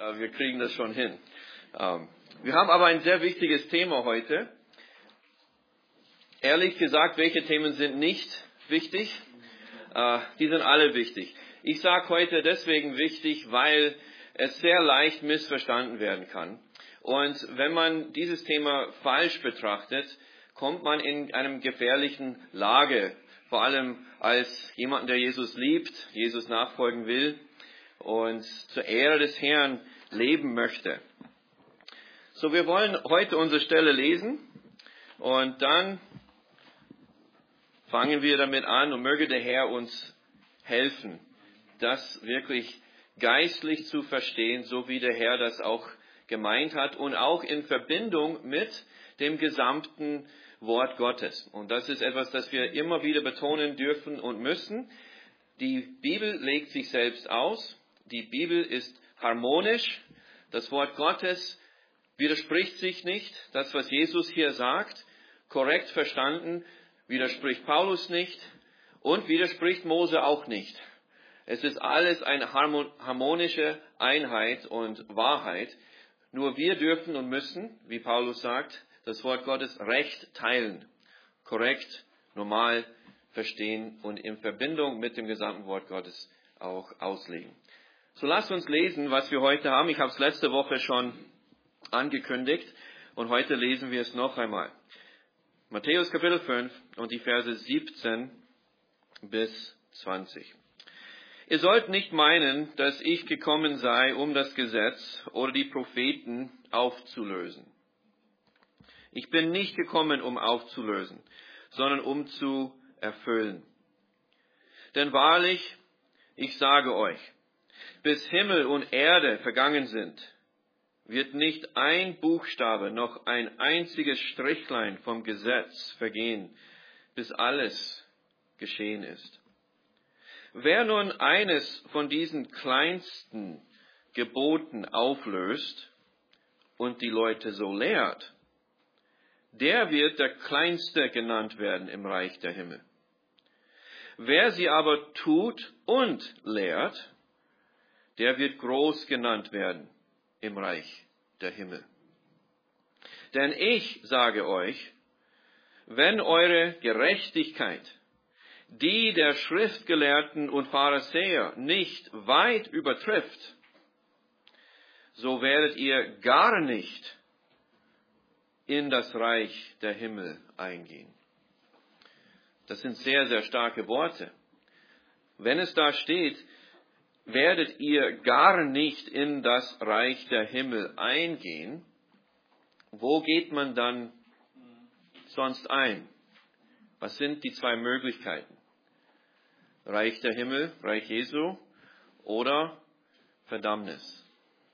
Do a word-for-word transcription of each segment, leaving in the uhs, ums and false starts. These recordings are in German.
äh, wir kriegen das schon hin. Ähm, wir haben aber ein sehr wichtiges Thema heute. Ehrlich gesagt, welche Themen sind nicht wichtig? Äh, die sind alle wichtig. Ich sage heute deswegen wichtig, weil es sehr leicht missverstanden werden kann. Und wenn man dieses Thema falsch betrachtet, kommt man in einem gefährlichen Lage. Vor allem als jemand, der Jesus liebt, Jesus nachfolgen will und zur Ehre des Herrn leben möchte. So, wir wollen heute unsere Stelle lesen und dann fangen wir damit an und möge der Herr uns helfen, das wirklich geistlich zu verstehen, so wie der Herr das auch gemeint hat und auch in Verbindung mit dem gesamten Wort Gottes. Und das ist etwas, das wir immer wieder betonen dürfen und müssen. Die Bibel legt sich selbst aus. Die Bibel ist harmonisch. Das Wort Gottes widerspricht sich nicht. Das, was Jesus hier sagt, korrekt verstanden, widerspricht Paulus nicht und widerspricht Mose auch nicht. Es ist alles eine harmonische Einheit und Wahrheit. Nur wir dürfen und müssen, wie Paulus sagt, das Wort Gottes recht teilen, korrekt, normal verstehen und in Verbindung mit dem gesamten Wort Gottes auch auslegen. So lasst uns lesen, was wir heute haben. Ich habe es letzte Woche schon angekündigt und heute lesen wir es noch einmal. Matthäus Kapitel fünf und die Verse siebzehn bis zwanzig. Ihr sollt nicht meinen, dass ich gekommen sei, um das Gesetz oder die Propheten aufzulösen. Ich bin nicht gekommen, um aufzulösen, sondern um zu erfüllen. Denn wahrlich, ich sage euch, bis Himmel und Erde vergangen sind, wird nicht ein Buchstabe noch ein einziges Strichlein vom Gesetz vergehen, bis alles geschehen ist. Wer nun eines von diesen kleinsten Geboten auflöst und die Leute so lehrt, der wird der Kleinste genannt werden im Reich der Himmel. Wer sie aber tut und lehrt, der wird groß genannt werden im Reich der Himmel. Denn ich sage euch, wenn eure Gerechtigkeit die der Schriftgelehrten und Pharisäer nicht weit übertrifft, so werdet ihr gar nicht in das Reich der Himmel eingehen. Das sind sehr, sehr starke Worte. Wenn es da steht, werdet ihr gar nicht in das Reich der Himmel eingehen, wo geht man dann sonst ein? Was sind die zwei Möglichkeiten? Reich der Himmel, Reich Jesu oder Verdammnis.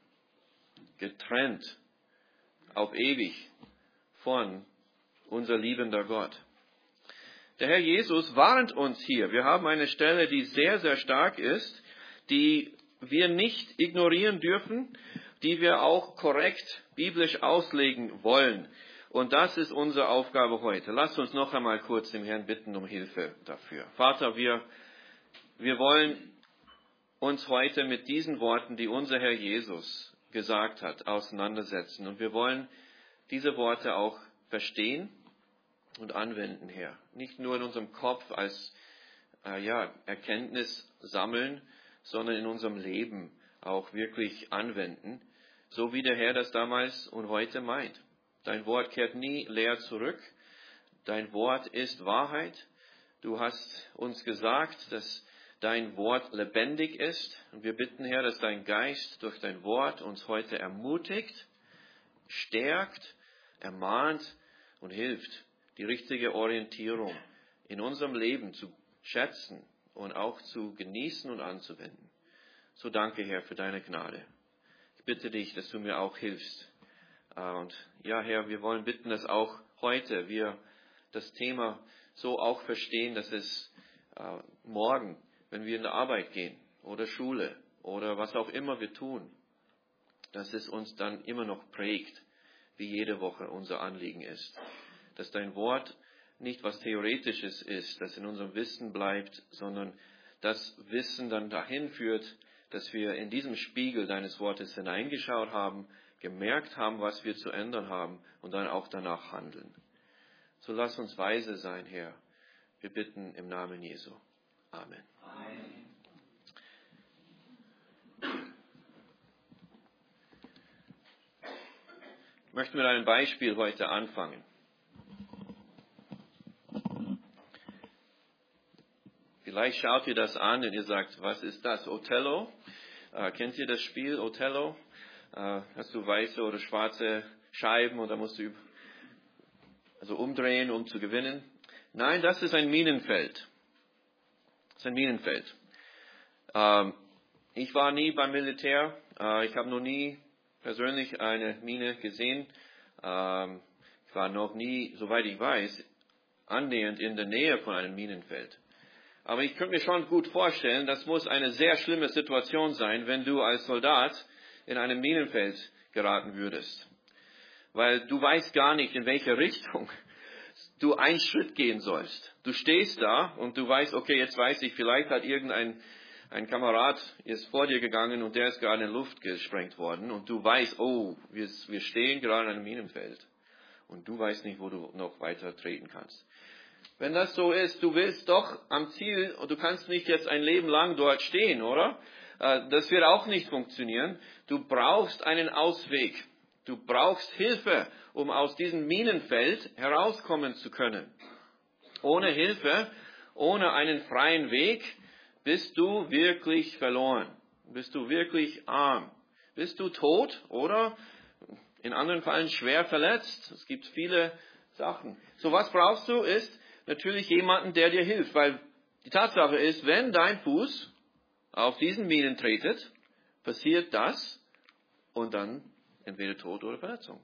Getrennt auf ewig von unser liebender Gott. Der Herr Jesus warnt uns hier. Wir haben eine Stelle, die sehr, sehr stark ist, die wir nicht ignorieren dürfen, die wir auch korrekt biblisch auslegen wollen. Und das ist unsere Aufgabe heute. Lasst uns noch einmal kurz den Herrn bitten um Hilfe dafür. Vater, wir, wir wollen uns heute mit diesen Worten, die unser Herr Jesus gesagt hat, auseinandersetzen. Und wir wollen diese Worte auch verstehen und anwenden, Herr. Nicht nur in unserem Kopf als äh, ja, Erkenntnis sammeln, sondern in unserem Leben auch wirklich anwenden, so wie der Herr das damals und heute meint. Dein Wort kehrt nie leer zurück. Dein Wort ist Wahrheit. Du hast uns gesagt, dass dein Wort lebendig ist. Und wir bitten, Herr, dass dein Geist durch dein Wort uns heute ermutigt, stärkt, ermahnt und hilft, die richtige Orientierung in unserem Leben zu schätzen und auch zu genießen und anzuwenden. So danke, Herr, für deine Gnade. Ich bitte dich, dass du mir auch hilfst. Und ja, Herr, wir wollen bitten, dass auch heute wir das Thema so auch verstehen, dass es äh, morgen, wenn wir in die Arbeit gehen oder Schule oder was auch immer wir tun, dass es uns dann immer noch prägt, wie jede Woche unser Anliegen ist. Dass dein Wort nicht was Theoretisches ist, das in unserem Wissen bleibt, sondern das Wissen dann dahin führt, dass wir in diesem Spiegel deines Wortes hineingeschaut haben, gemerkt haben, was wir zu ändern haben und dann auch danach handeln. So lass uns weise sein, Herr. Wir bitten im Namen Jesu. Amen. Amen. Ich möchte mit einem Beispiel heute anfangen. Vielleicht schaut ihr das an und ihr sagt, was ist das? Othello? Äh, kennt ihr das Spiel Othello? Äh, hast du weiße oder schwarze Scheiben und da musst du also umdrehen, um zu gewinnen? Nein, das ist ein Minenfeld. Das ist ein Minenfeld. Ähm, ich war nie beim Militär. Äh, ich habe noch nie persönlich eine Mine gesehen. Ähm, ich war noch nie, soweit ich weiß, annähernd in der Nähe von einem Minenfeld. Aber ich könnte mir schon gut vorstellen, das muss eine sehr schlimme Situation sein, wenn du als Soldat in einem Minenfeld geraten würdest. Weil du weißt gar nicht, in welche Richtung du einen Schritt gehen sollst. Du stehst da und du weißt, okay, jetzt weiß ich, vielleicht hat irgendein ein Kamerad ist vor dir gegangen und der ist gerade in Luft gesprengt worden und du weißt, oh, wir, wir stehen gerade in einem Minenfeld und du weißt nicht, wo du noch weiter treten kannst. Wenn das so ist, du willst doch am Ziel und du kannst nicht jetzt ein Leben lang dort stehen, oder? Das wird auch nicht funktionieren. Du brauchst einen Ausweg. Du brauchst Hilfe, um aus diesem Minenfeld herauskommen zu können. Ohne Hilfe, ohne einen freien Weg, bist du wirklich verloren. Bist du wirklich arm. Bist du tot oder in anderen Fällen schwer verletzt. Es gibt viele Sachen. So, was brauchst du, ist natürlich jemanden, der dir hilft. Weil die Tatsache ist, wenn dein Fuß auf diesen Minen tretet, passiert das und dann entweder Tod oder Verletzung.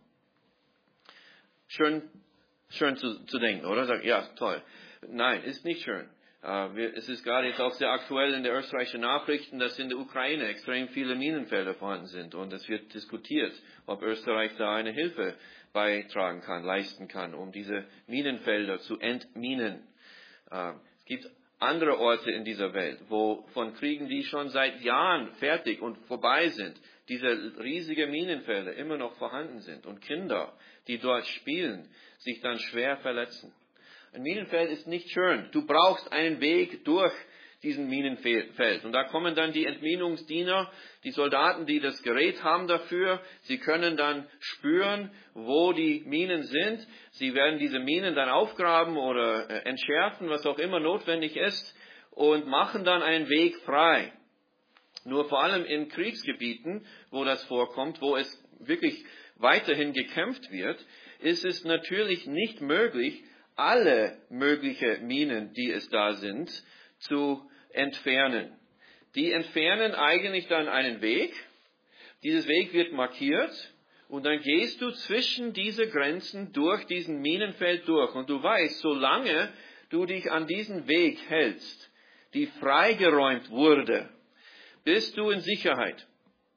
Schön, schön zu, zu denken, oder? Sag, ja, toll. Nein, ist nicht schön. Uh, wir, es ist gerade jetzt auch sehr aktuell in der österreichischen Nachrichten, dass in der Ukraine extrem viele Minenfelder vorhanden sind. Und es wird diskutiert, ob Österreich da eine Hilfe beitragen kann, leisten kann, um diese Minenfelder zu entminen. Uh, es gibt andere Orte in dieser Welt, wo von Kriegen, die schon seit Jahren fertig und vorbei sind, diese riesigen Minenfelder immer noch vorhanden sind und Kinder, die dort spielen, sich dann schwer verletzen. Ein Minenfeld ist nicht schön. Du brauchst einen Weg durch diesen Minenfeld. Und da kommen dann die Entminungsdiener, die Soldaten, die das Gerät haben dafür. Sie können dann spüren, wo die Minen sind. Sie werden diese Minen dann aufgraben oder entschärfen, was auch immer notwendig ist, und machen dann einen Weg frei. Nur vor allem in Kriegsgebieten, wo das vorkommt, wo es wirklich weiterhin gekämpft wird, ist es natürlich nicht möglich, alle möglichen Minen, die es da sind, zu entfernen. Die entfernen eigentlich dann einen Weg. Dieses Weg wird markiert und dann gehst du zwischen diese Grenzen durch diesen Minenfeld durch. Und du weißt, solange du dich an diesen Weg hältst, die freigeräumt wurde, bist du in Sicherheit.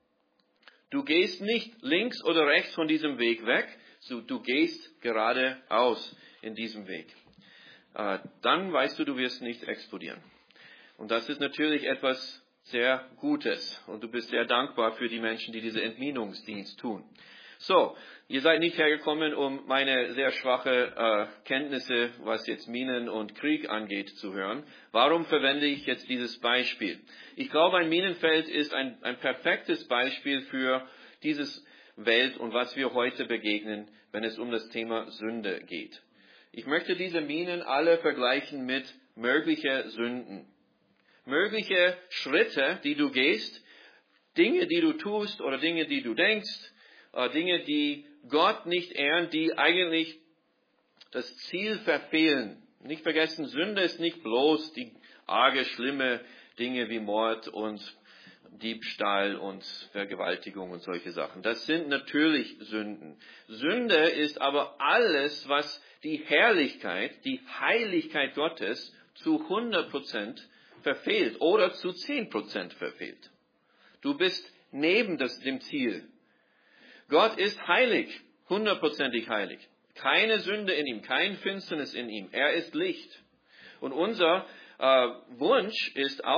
Du gehst nicht links oder rechts von diesem Weg weg, so du gehst geradeaus in diesem Weg. Äh, dann weißt du, du wirst nicht explodieren. Und das ist natürlich etwas sehr Gutes. Und du bist sehr dankbar für die Menschen, die diese Entminungsdienst tun. So, ihr seid nicht hergekommen, um meine sehr schwache äh, Kenntnisse, was jetzt Minen und Krieg angeht, zu hören. Warum verwende ich jetzt dieses Beispiel? Ich glaube, ein Minenfeld ist ein, ein perfektes Beispiel für dieses Welt und was wir heute begegnen, wenn es um das Thema Sünde geht. Ich möchte diese Minen alle vergleichen mit möglichen Sünden. Mögliche Schritte, die du gehst, Dinge, die du tust oder Dinge, die du denkst, Dinge, die Gott nicht ehren, die eigentlich das Ziel verfehlen. Nicht vergessen, Sünde ist nicht bloß die arge, schlimme Dinge wie Mord und Diebstahl und Vergewaltigung und solche Sachen. Das sind natürlich Sünden. Sünde ist aber alles, was die Herrlichkeit, die Heiligkeit Gottes zu hundert Prozent verfehlt oder zu zehn Prozent verfehlt. Du bist neben das, dem Ziel. Gott ist heilig, hundertprozentig heilig. Keine Sünde in ihm, kein Finsternis in ihm. Er ist Licht. Und unser äh, Wunsch ist auch,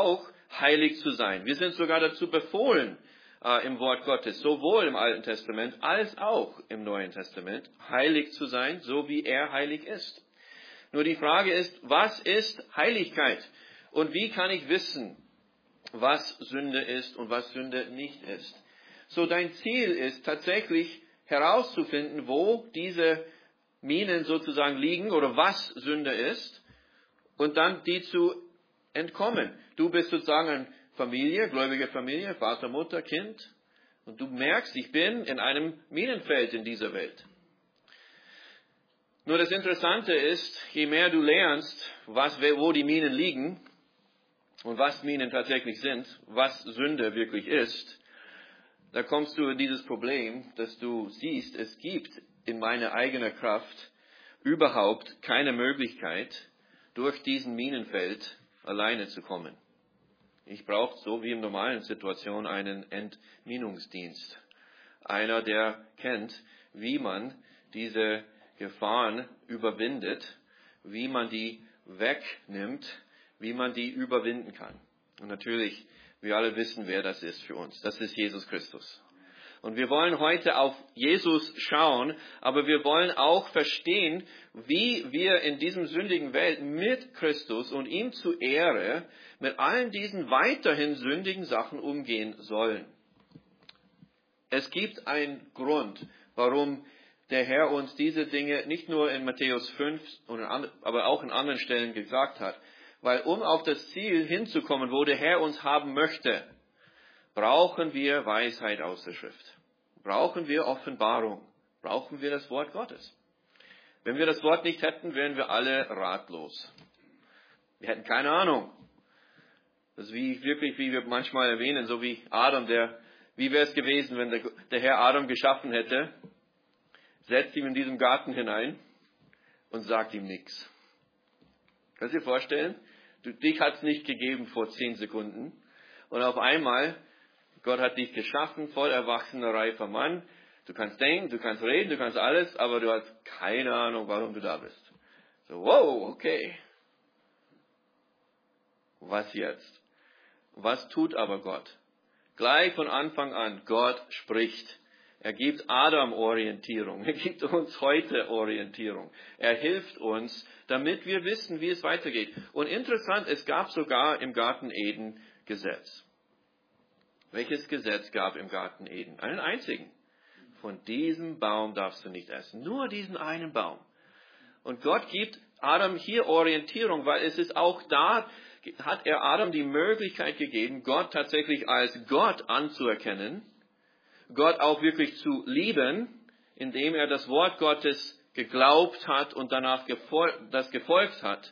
heilig zu sein. Wir sind sogar dazu befohlen äh, im Wort Gottes, sowohl im Alten Testament als auch im Neuen Testament, heilig zu sein, so wie er heilig ist. Nur die Frage ist, was ist Heiligkeit? Und wie kann ich wissen, was Sünde ist und was Sünde nicht ist? So, dein Ziel ist tatsächlich herauszufinden, wo diese Minen sozusagen liegen oder was Sünde ist und dann die zu entkommen. Du bist sozusagen eine Familie, gläubige Familie, Vater, Mutter, Kind und du merkst, ich bin in einem Minenfeld in dieser Welt. Nur das Interessante ist, je mehr du lernst, was, wo die Minen liegen und was Minen tatsächlich sind, was Sünde wirklich ist, da kommst du in dieses Problem, dass du siehst, es gibt in meiner eigenen Kraft überhaupt keine Möglichkeit, durch diesen Minenfeld alleine zu kommen. Ich brauche, so wie in normalen Situationen, einen Entminungsdienst. Einer, der kennt, wie man diese Gefahren überwindet, wie man die wegnimmt, wie man die überwinden kann. Und natürlich, wir alle wissen, wer das ist für uns. Das ist Jesus Christus. Und wir wollen heute auf Jesus schauen, aber wir wollen auch verstehen, wie wir in diesem sündigen Welt mit Christus und ihm zu Ehre mit allen diesen weiterhin sündigen Sachen umgehen sollen. Es gibt einen Grund, warum der Herr uns diese Dinge nicht nur in Matthäus fünf, aber auch in anderen Stellen gesagt hat. Weil um auf das Ziel hinzukommen, wo der Herr uns haben möchte, brauchen wir Weisheit aus der Schrift. Brauchen wir Offenbarung. Brauchen wir das Wort Gottes. Wenn wir das Wort nicht hätten, wären wir alle ratlos. Wir hätten keine Ahnung. Das ist wie, wirklich, wie wir manchmal erwähnen, so wie Adam, der, wie wäre es gewesen, wenn der, der Herr Adam geschaffen hätte, setzt ihn in diesem Garten hinein und sagt ihm nichts. Kannst du dir vorstellen? Du, dich hat es nicht gegeben vor zehn Sekunden. Und auf einmal, Gott hat dich geschaffen, voll erwachsener, reifer Mann. Du kannst denken, du kannst reden, du kannst alles, aber du hast keine Ahnung, warum du da bist. So, wow, okay. Was jetzt? Was tut aber Gott? Gleich von Anfang an, Gott spricht. Er gibt Adam Orientierung. Er gibt uns heute Orientierung. Er hilft uns, damit wir wissen, wie es weitergeht. Und interessant, es gab sogar im Garten Eden Gesetz. Welches Gesetz gab im Garten Eden? Einen einzigen. Von diesem Baum darfst du nicht essen. Nur diesen einen Baum. Und Gott gibt Adam hier Orientierung, weil es ist auch da, hat er Adam die Möglichkeit gegeben, Gott tatsächlich als Gott anzuerkennen, Gott auch wirklich zu lieben, indem er das Wort Gottes geglaubt hat und danach gefol- das gefolgt hat.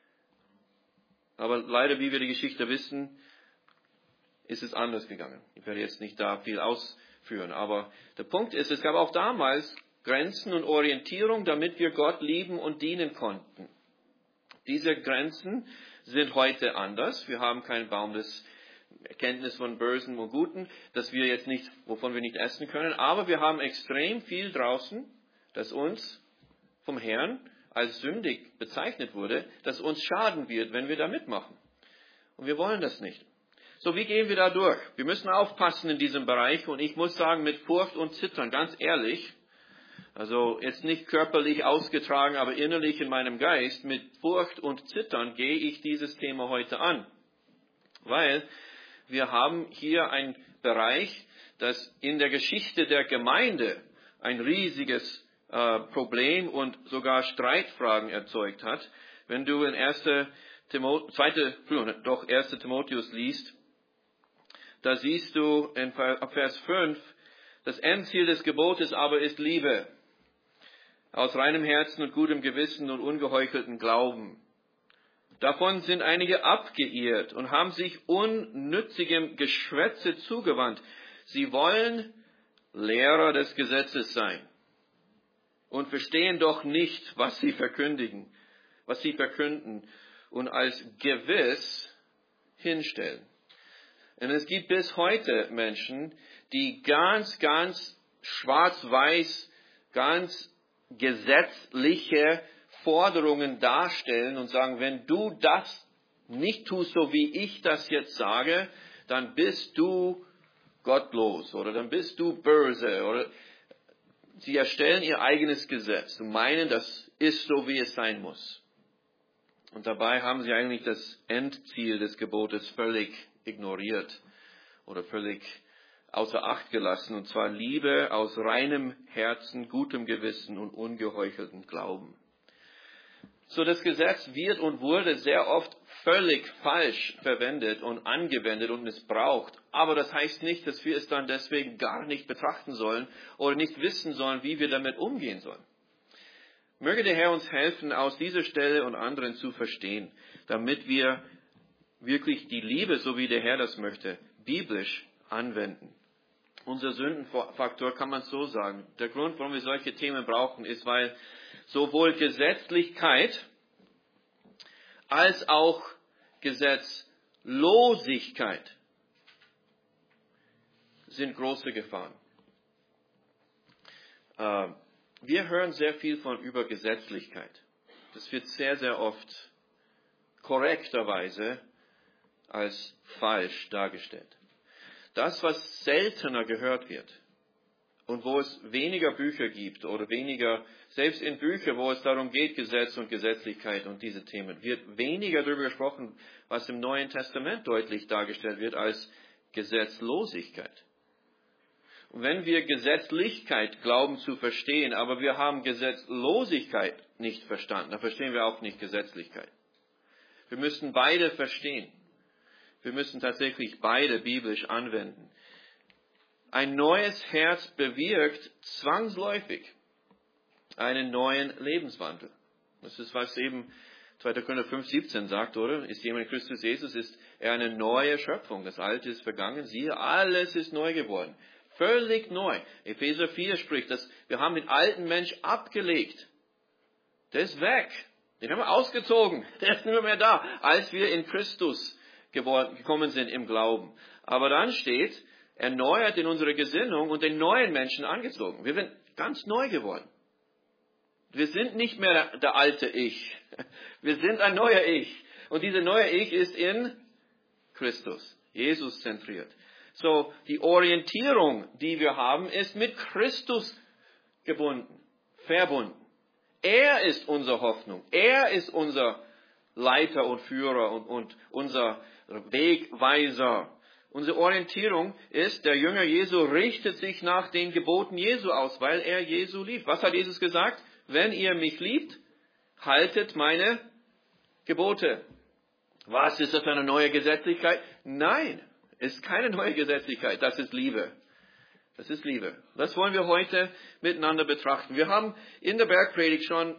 Aber leider, wie wir die Geschichte wissen, ist es anders gegangen. Ich werde jetzt nicht da viel ausführen, aber der Punkt ist, es gab auch damals Grenzen und Orientierung, damit wir Gott lieben und dienen konnten. Diese Grenzen sind heute anders. Wir haben keinen Baum des Erkenntnis von Bösen und Guten, dass wir jetzt nicht, wovon wir nicht essen können, aber wir haben extrem viel draußen, das uns vom Herrn als sündig bezeichnet wurde, das uns schaden wird, wenn wir da mitmachen. Und wir wollen das nicht. So, wie gehen wir da durch? Wir müssen aufpassen in diesem Bereich und ich muss sagen, mit Furcht und Zittern, ganz ehrlich, also jetzt nicht körperlich ausgetragen, aber innerlich in meinem Geist, mit Furcht und Zittern gehe ich dieses Thema heute an. Weil wir haben hier einen Bereich, das in der Geschichte der Gemeinde ein riesiges äh, Problem und sogar Streitfragen erzeugt hat. Wenn du in erster Timotheus, zweite, doch erster Timotheus liest, da siehst du in Vers fünf, das Endziel des Gebotes aber ist Liebe, aus reinem Herzen und gutem Gewissen und ungeheuchelten Glauben. Davon sind einige abgeirrt und haben sich unnützigem Geschwätze zugewandt. Sie wollen Lehrer des Gesetzes sein und verstehen doch nicht, was sie verkündigen, was sie verkünden und als gewiss hinstellen. Und es gibt bis heute Menschen, die ganz, ganz schwarz-weiß, ganz gesetzliche Forderungen darstellen und sagen, wenn du das nicht tust, so wie ich das jetzt sage, dann bist du gottlos oder dann bist du böse. Oder sie erstellen ihr eigenes Gesetz und meinen, das ist so, wie es sein muss. Und dabei haben sie eigentlich das Endziel des Gebotes völlig ignoriert oder völlig außer Acht gelassen, und zwar Liebe aus reinem Herzen, gutem Gewissen und ungeheucheltem Glauben. So, das Gesetz wird und wurde sehr oft völlig falsch verwendet und angewendet und missbraucht. Aber das heißt nicht, dass wir es dann deswegen gar nicht betrachten sollen oder nicht wissen sollen, wie wir damit umgehen sollen. Möge der Herr uns helfen, aus dieser Stelle und anderen zu verstehen, damit wir wirklich die Liebe, so wie der Herr das möchte, biblisch anwenden. Unser Sündenfaktor kann man so sagen. Der Grund, warum wir solche Themen brauchen, ist, weil sowohl Gesetzlichkeit als auch Gesetzlosigkeit sind große Gefahren. Wir hören sehr viel von über Gesetzlichkeit. Das wird sehr, sehr oft korrekterweise als falsch dargestellt. Das, was seltener gehört wird und wo es weniger Bücher gibt oder weniger, selbst in Büchern, wo es darum geht, Gesetz und Gesetzlichkeit und diese Themen, wird weniger darüber gesprochen, was im Neuen Testament deutlich dargestellt wird, als Gesetzlosigkeit. Und wenn wir Gesetzlichkeit glauben zu verstehen, aber wir haben Gesetzlosigkeit nicht verstanden, dann verstehen wir auch nicht Gesetzlichkeit. Wir müssen beide verstehen. Wir müssen tatsächlich beide biblisch anwenden. Ein neues Herz bewirkt zwangsläufig einen neuen Lebenswandel. Das ist, was eben zweiter Korinther fünf, siebzehn sagt, oder? Ist jemand in Christus Jesus, ist er eine neue Schöpfung. Das Alte ist vergangen, siehe, alles ist neu geworden. Völlig neu. Epheser vier spricht, dass wir haben den alten Mensch abgelegt. Der ist weg. Den haben wir ausgezogen. Der ist nicht mehr da, als wir in Christus geworden, gekommen sind im Glauben. Aber dann steht, erneuert in unsere Gesinnung und den neuen Menschen angezogen. Wir sind ganz neu geworden. Wir sind nicht mehr der, der alte Ich. Wir sind ein neuer Ich. Und dieser neue Ich ist in Christus, Jesus zentriert. So, die Orientierung, die wir haben, ist mit Christus gebunden, verbunden. Er ist unsere Hoffnung. Er ist unser Leiter und Führer und, und unser Wegweiser. Unsere Orientierung ist, der Jünger Jesu richtet sich nach den Geboten Jesu aus, weil er Jesu liebt. Was hat Jesus gesagt? Wenn ihr mich liebt, haltet meine Gebote. Was ist das für eine neue Gesetzlichkeit? Nein, ist keine neue Gesetzlichkeit. Das ist Liebe. Das ist Liebe. Das wollen wir heute miteinander betrachten. Wir haben in der Bergpredigt schon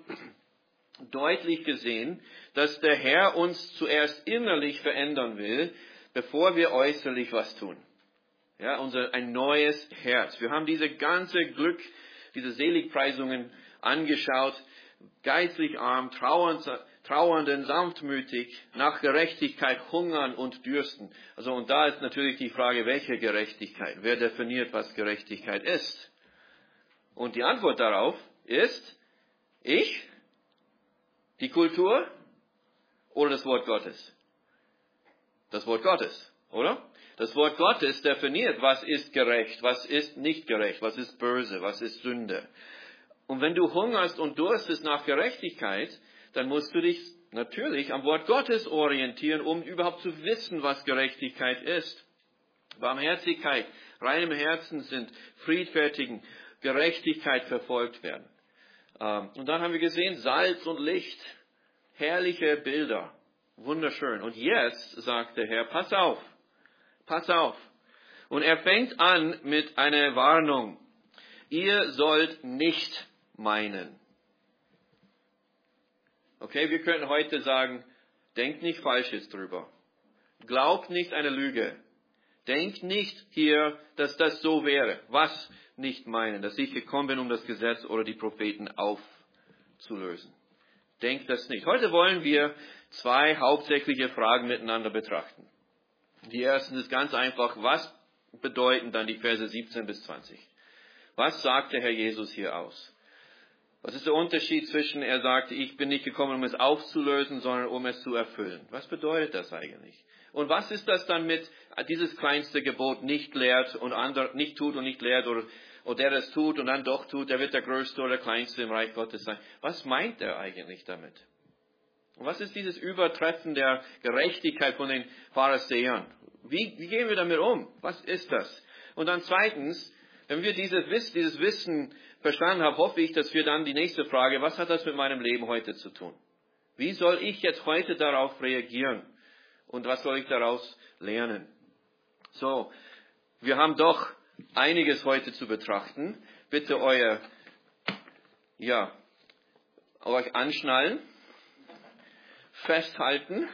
deutlich gesehen, dass der Herr uns zuerst innerlich verändern will, bevor wir äußerlich was tun. Ja, unser, ein neues Herz. Wir haben diese ganze Glück, diese Seligpreisungen angeschaut. Geistlich arm, trauernd, trauernden, sanftmütig, nach Gerechtigkeit hungern und dürsten. Also, und da ist natürlich die Frage, welche Gerechtigkeit? Wer definiert, was Gerechtigkeit ist? Und die Antwort darauf ist, ich, die Kultur oder das Wort Gottes? Das Wort Gottes, oder? Das Wort Gottes definiert, was ist gerecht, was ist nicht gerecht, was ist böse, was ist Sünde. Und wenn du hungerst und durstest nach Gerechtigkeit, dann musst du dich natürlich am Wort Gottes orientieren, um überhaupt zu wissen, was Gerechtigkeit ist. Barmherzigkeit, reinem Herzen sind, friedfertigen, Gerechtigkeit verfolgt werden. Und dann haben wir gesehen, Salz und Licht, herrliche Bilder, wunderschön. Und jetzt sagt der Herr, pass auf, pass auf. Und er fängt an mit einer Warnung. Ihr sollt nicht meinen. Okay, wir können heute sagen, denkt nicht Falsches drüber. Glaubt nicht eine Lüge. Denkt nicht hier, dass das so wäre. Was nicht meinen, dass ich gekommen bin, um das Gesetz oder die Propheten aufzulösen. Denkt das nicht. Heute wollen wir zwei hauptsächliche Fragen miteinander betrachten. Die erste ist ganz einfach, was bedeuten dann die Verse siebzehn bis zwanzig? Was sagt der Herr Jesus hier aus? Was ist der Unterschied zwischen, er sagt, ich bin nicht gekommen, um es aufzulösen, sondern um es zu erfüllen? Was bedeutet das eigentlich? Und was ist das dann mit, dieses kleinste Gebot nicht lehrt und andere nicht tut und nicht lehrt, oder, oder der das tut und dann doch tut, der wird der Größte oder der Kleinste im Reich Gottes sein? Was meint er eigentlich damit? Und was ist dieses Übertreffen der Gerechtigkeit von den Pharisäern? Wie, wie gehen wir damit um? Was ist das? Und dann zweitens, wenn wir dieses Wissen, dieses Wissen verstanden haben, hoffe ich, dass wir dann die nächste Frage, was hat das mit meinem Leben heute zu tun? Wie soll ich jetzt heute darauf reagieren? Und was soll ich daraus lernen? So, wir haben doch einiges heute zu betrachten. Bitte euer, ja, euch anschnallen, festhalten,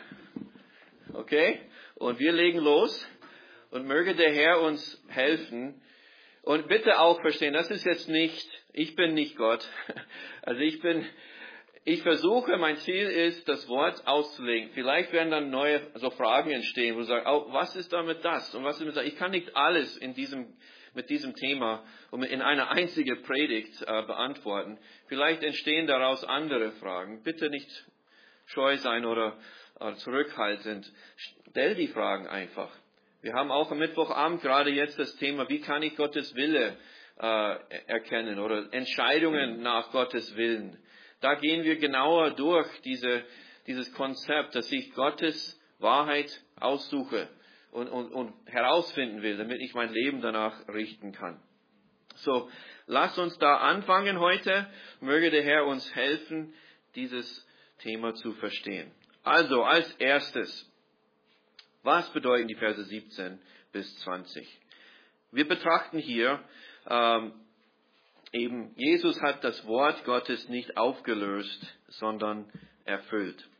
okay? Und wir legen los und möge der Herr uns helfen. Und bitte auch verstehen, das ist jetzt nicht, ich bin nicht Gott. Also ich bin, ich versuche, mein Ziel ist, das Wort auszulegen. Vielleicht werden dann neue so Fragen entstehen, wo du sagst, oh, was ist damit das? Und was ist mit das? Ich kann nicht alles in diesem, mit diesem Thema und in einer einzigen Predigt äh, beantworten. Vielleicht entstehen daraus andere Fragen. Bitte nicht scheu sein oder äh, zurückhaltend. Stell die Fragen einfach. Wir haben auch am Mittwochabend gerade jetzt das Thema, wie kann ich Gottes Wille äh, erkennen oder Entscheidungen nach Gottes Willen. Da gehen wir genauer durch diese, dieses Konzept, dass ich Gottes Wahrheit aussuche und, und, und herausfinden will, damit ich mein Leben danach richten kann. So, lasst uns da anfangen heute. Möge der Herr uns helfen, dieses Thema zu verstehen. Also, als erstes, was bedeuten die Verse siebzehn bis zwanzig? Wir betrachten hier ähm, eben, Jesus hat das Wort Gottes nicht aufgelöst, sondern erfüllt.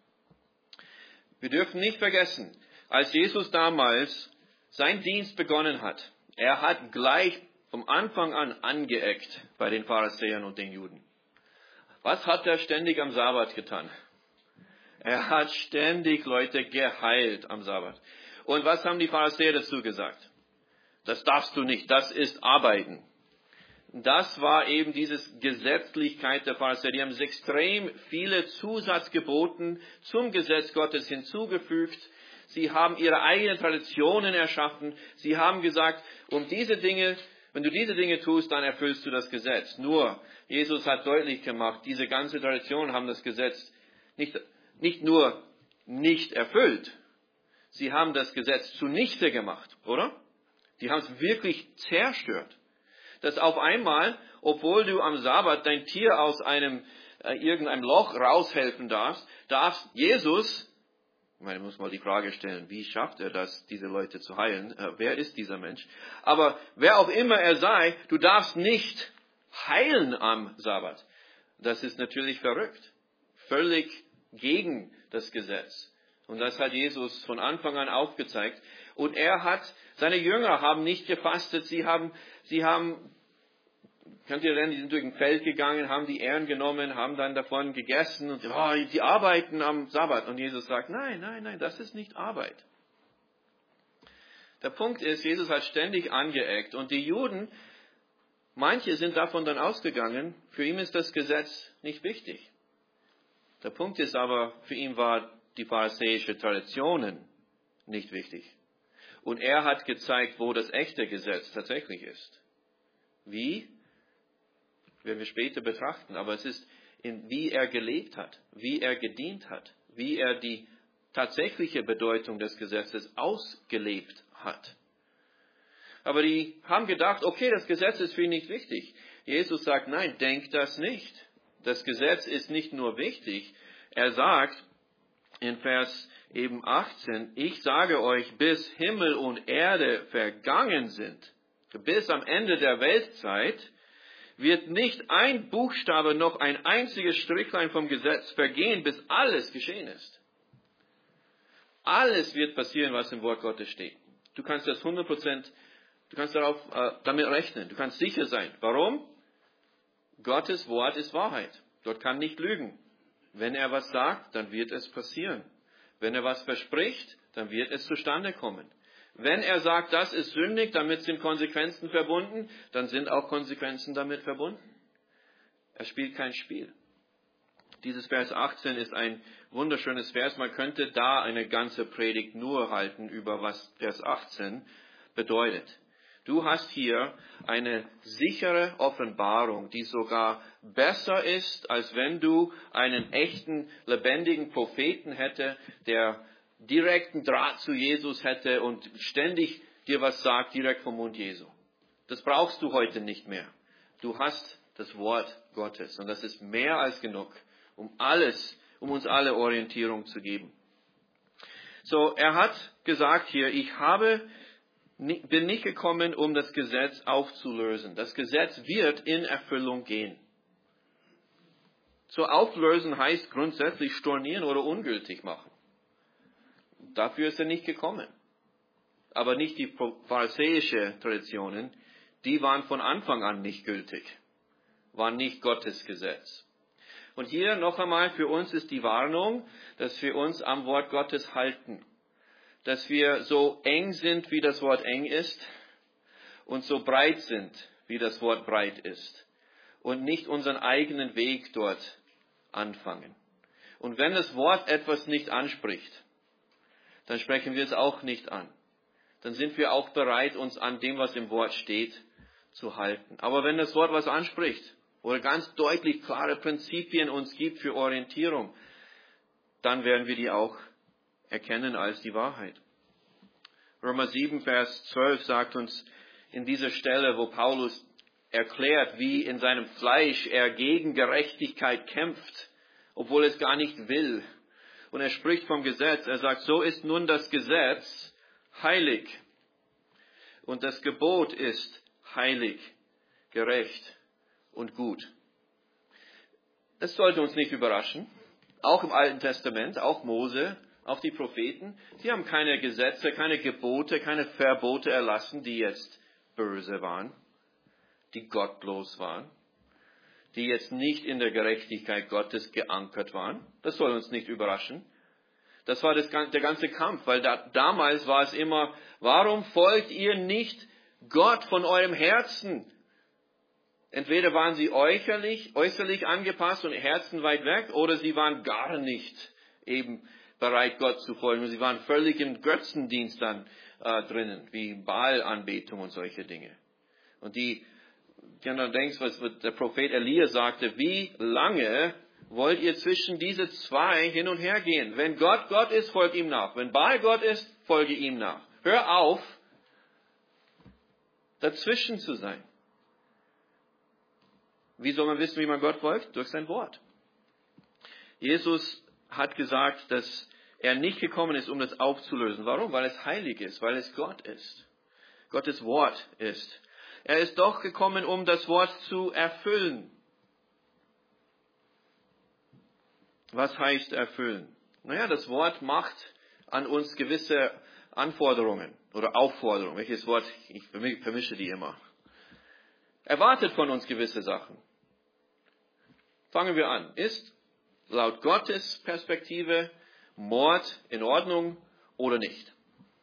Wir dürfen nicht vergessen, als Jesus damals seinen Dienst begonnen hat, er hat gleich vom Anfang an angeeckt bei den Pharisäern und den Juden. Was hat er ständig am Sabbat getan? Er hat ständig Leute geheilt am Sabbat. Und was haben die Pharisäer dazu gesagt? Das darfst du nicht, das ist Arbeiten. Das war eben dieses Gesetzlichkeit der Pharisäer. Die haben extrem viele Zusatzgeboten zum Gesetz Gottes hinzugefügt. Sie haben ihre eigenen Traditionen erschaffen. Sie haben gesagt, um diese Dinge, wenn du diese Dinge tust, dann erfüllst du das Gesetz. Nur, Jesus hat deutlich gemacht, diese ganze Tradition haben das Gesetz nicht Nicht nur nicht erfüllt, sie haben das Gesetz zunichte gemacht, oder? Die haben es wirklich zerstört. Dass auf einmal, obwohl du am Sabbat dein Tier aus einem äh, irgendeinem Loch raushelfen darfst, darfst Jesus, ich meine, ich muss mal die Frage stellen, wie schafft er das, diese Leute zu heilen? Äh, wer ist dieser Mensch? Aber wer auch immer er sei, du darfst nicht heilen am Sabbat. Das ist natürlich verrückt. Völlig gegen das Gesetz. Und das hat Jesus von Anfang an aufgezeigt. Und er hat, seine Jünger haben nicht gefastet, sie haben, sie haben, könnt ihr denn, die sind durch ein Feld gegangen, haben die Ähren genommen, haben dann davon gegessen und oh, die arbeiten am Sabbat. Und Jesus sagt, nein, nein, nein, das ist nicht Arbeit. Der Punkt ist, Jesus hat ständig angeeckt und die Juden, manche sind davon dann ausgegangen, für ihn ist das Gesetz nicht wichtig. Der Punkt ist aber, für ihn war die pharisäische Traditionen nicht wichtig. Und er hat gezeigt, wo das echte Gesetz tatsächlich ist. Wie? Werden wir später betrachten. Aber es ist, in, wie er gelebt hat, wie er gedient hat, wie er die tatsächliche Bedeutung des Gesetzes ausgelebt hat. Aber die haben gedacht, okay, das Gesetz ist für ihn nicht wichtig. Jesus sagt, nein, denkt das nicht. Das Gesetz ist nicht nur wichtig. Er sagt in Vers eben achtzehn, ich sage euch, bis Himmel und Erde vergangen sind, bis am Ende der Weltzeit, wird nicht ein Buchstabe noch ein einziges Strichlein vom Gesetz vergehen, bis alles geschehen ist. Alles wird passieren, was im Wort Gottes steht. Du kannst das hundert Prozent, du kannst darauf, äh, damit rechnen. Du kannst sicher sein. Warum? Gottes Wort ist Wahrheit. Gott kann nicht lügen. Wenn er was sagt, dann wird es passieren. Wenn er was verspricht, dann wird es zustande kommen. Wenn er sagt, das ist sündig, damit sind Konsequenzen verbunden, dann sind auch Konsequenzen damit verbunden. Er spielt kein Spiel. Dieses Vers achtzehn ist ein wunderschönes Vers. Man könnte da eine ganze Predigt nur halten über was Vers achtzehn bedeutet. Du hast hier eine sichere Offenbarung, die sogar besser ist, als wenn du einen echten, lebendigen Propheten hätte, der direkten Draht zu Jesus hätte und ständig dir was sagt, direkt vom Mund Jesu. Das brauchst du heute nicht mehr. Du hast das Wort Gottes und das ist mehr als genug, um alles, um uns alle Orientierung zu geben. So, er hat gesagt hier, ich habe bin nicht gekommen, um das Gesetz aufzulösen. Das Gesetz wird in Erfüllung gehen. Zu auflösen heißt grundsätzlich stornieren oder ungültig machen. Dafür ist er nicht gekommen. Aber nicht die pharisäische Traditionen, die waren von Anfang an nicht gültig, waren nicht Gottes Gesetz. Und hier noch einmal, für uns ist die Warnung, dass wir uns am Wort Gottes halten. Dass wir so eng sind, wie das Wort eng ist, und so breit sind, wie das Wort breit ist, und nicht unseren eigenen Weg dort anfangen. Und wenn das Wort etwas nicht anspricht, dann sprechen wir es auch nicht an. Dann sind wir auch bereit, uns an dem, was im Wort steht, zu halten. Aber wenn das Wort was anspricht, oder ganz deutlich klare Prinzipien uns gibt für Orientierung, dann werden wir die auch erkennen als die Wahrheit. Römer sieben, Vers zwölf sagt uns in dieser Stelle, wo Paulus erklärt, wie in seinem Fleisch er gegen Gerechtigkeit kämpft, obwohl es gar nicht will. Und er spricht vom Gesetz. Er sagt, so ist nun das Gesetz heilig. Und das Gebot ist heilig, gerecht und gut. Das sollte uns nicht überraschen. Auch im Alten Testament, auch Mose, auch die Propheten, sie haben keine Gesetze, keine Gebote, keine Verbote erlassen, die jetzt böse waren, die gottlos waren, die jetzt nicht in der Gerechtigkeit Gottes geankert waren. Das soll uns nicht überraschen. Das war das, der ganze Kampf, weil da, damals war es immer, warum folgt ihr nicht Gott von eurem Herzen? Entweder waren sie äußerlich, äußerlich angepasst und Herzen weit weg, oder sie waren gar nicht eben bereit, Gott zu folgen. Sie waren völlig im Götzendienst dann äh, drinnen, wie Baal-Anbetung und solche Dinge. Und die, wenn du denkst, was der Prophet Elia sagte, wie lange wollt ihr zwischen diese zwei hin und her gehen? Wenn Gott Gott ist, folge ihm nach. Wenn Baal Gott ist, folge ihm nach. Hör auf, dazwischen zu sein. Wie soll man wissen, wie man Gott folgt? Durch sein Wort. Jesus hat gesagt, dass er nicht gekommen ist, um das aufzulösen. Warum? Weil es heilig ist, weil es Gott ist. Gottes Wort ist. Er ist doch gekommen, um das Wort zu erfüllen. Was heißt erfüllen? Naja, das Wort macht an uns gewisse Anforderungen oder Aufforderungen. Welches Wort? Ich vermische die immer. Erwartet von uns gewisse Sachen. Fangen wir an. Ist laut Gottes Perspektive Mord in Ordnung oder nicht?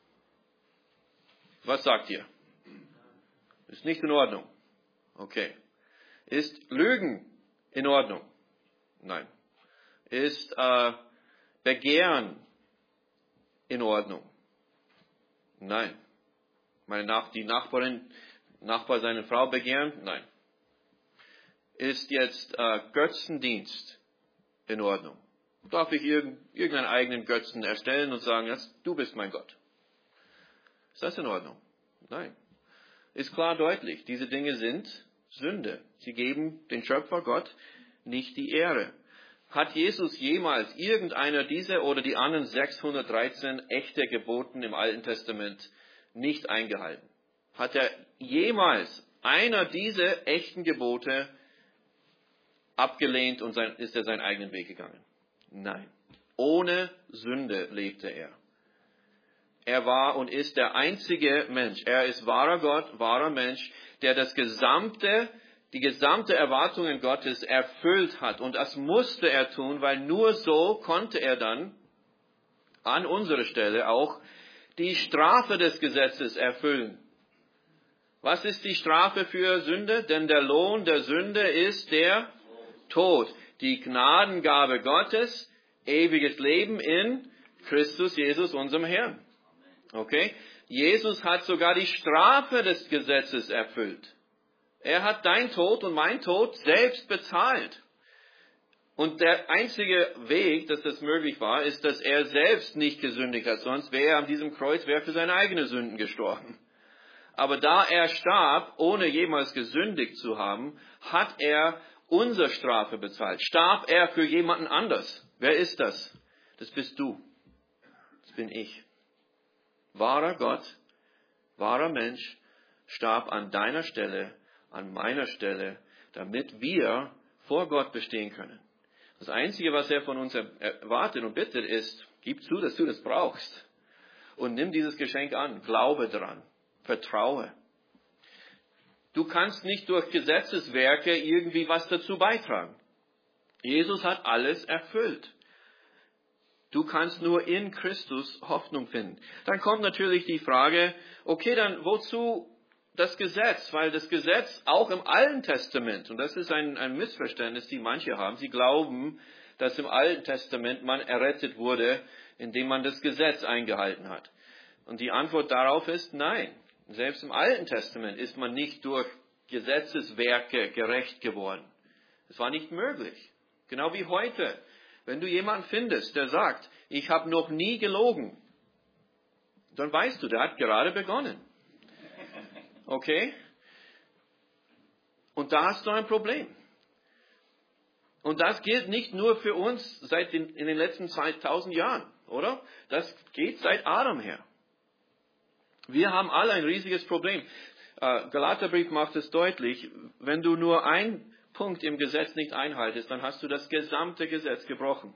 Was sagt ihr? Ist nicht in Ordnung. Okay. Ist Lügen in Ordnung? Nein. Ist äh, Begehren in Ordnung? Nein. Meine Nach- die Nachbarin, Nachbar seine Frau begehren? Nein. Ist jetzt äh, Götzendienst in Ordnung? Darf ich irgend, irgendeinen eigenen Götzen erstellen und sagen, du bist mein Gott? Ist das in Ordnung? Nein. Ist klar deutlich, diese Dinge sind Sünde. Sie geben den Schöpfer Gott nicht die Ehre. Hat Jesus jemals irgendeiner dieser oder die anderen sechshundertdreizehn echte Geboten im Alten Testament nicht eingehalten? Hat er jemals einer dieser echten Gebote abgelehnt und sein, ist er seinen eigenen Weg gegangen? Nein. Ohne Sünde lebte er. Er war und ist der einzige Mensch. Er ist wahrer Gott, wahrer Mensch, der das gesamte, die gesamte Erwartungen Gottes erfüllt hat. Und das musste er tun, weil nur so konnte er dann an unserer Stelle auch die Strafe des Gesetzes erfüllen. Was ist die Strafe für Sünde? Denn der Lohn der Sünde ist der Tod. Die Gnadengabe Gottes, ewiges Leben in Christus Jesus, unserem Herrn. Okay? Jesus hat sogar die Strafe des Gesetzes erfüllt. Er hat dein Tod und mein Tod selbst bezahlt. Und der einzige Weg, dass das möglich war, ist, dass er selbst nicht gesündigt hat. Sonst wäre er an diesem Kreuz wäre für seine eigenen Sünden gestorben. Aber da er starb, ohne jemals gesündigt zu haben, hat er unsere Strafe bezahlt. Starb er für jemanden anders. Wer ist das? Das bist du. Das bin ich. Wahrer Gott, wahrer Mensch, starb an deiner Stelle, an meiner Stelle, damit wir vor Gott bestehen können. Das Einzige, was er von uns erwartet und bittet, ist, gib zu, dass du das brauchst. Und nimm dieses Geschenk an. Glaube dran. Vertraue. Du kannst nicht durch Gesetzeswerke irgendwie was dazu beitragen. Jesus hat alles erfüllt. Du kannst nur in Christus Hoffnung finden. Dann kommt natürlich die Frage, okay, dann wozu das Gesetz? Weil das Gesetz auch im Alten Testament, und das ist ein, ein Missverständnis, die manche haben, sie glauben, dass im Alten Testament man errettet wurde, indem man das Gesetz eingehalten hat. Und die Antwort darauf ist nein. Selbst im Alten Testament ist man nicht durch Gesetzeswerke gerecht geworden. Es war nicht möglich. Genau wie heute. Wenn du jemanden findest, der sagt, ich habe noch nie gelogen, dann weißt du, der hat gerade begonnen. Okay? Und da hast du ein Problem. Und das gilt nicht nur für uns seit den, in den letzten zweitausend Jahren, oder? Das geht seit Adam her. Wir haben alle ein riesiges Problem. Äh, Galaterbrief macht es deutlich, wenn du nur einen Punkt im Gesetz nicht einhaltest, dann hast du das gesamte Gesetz gebrochen.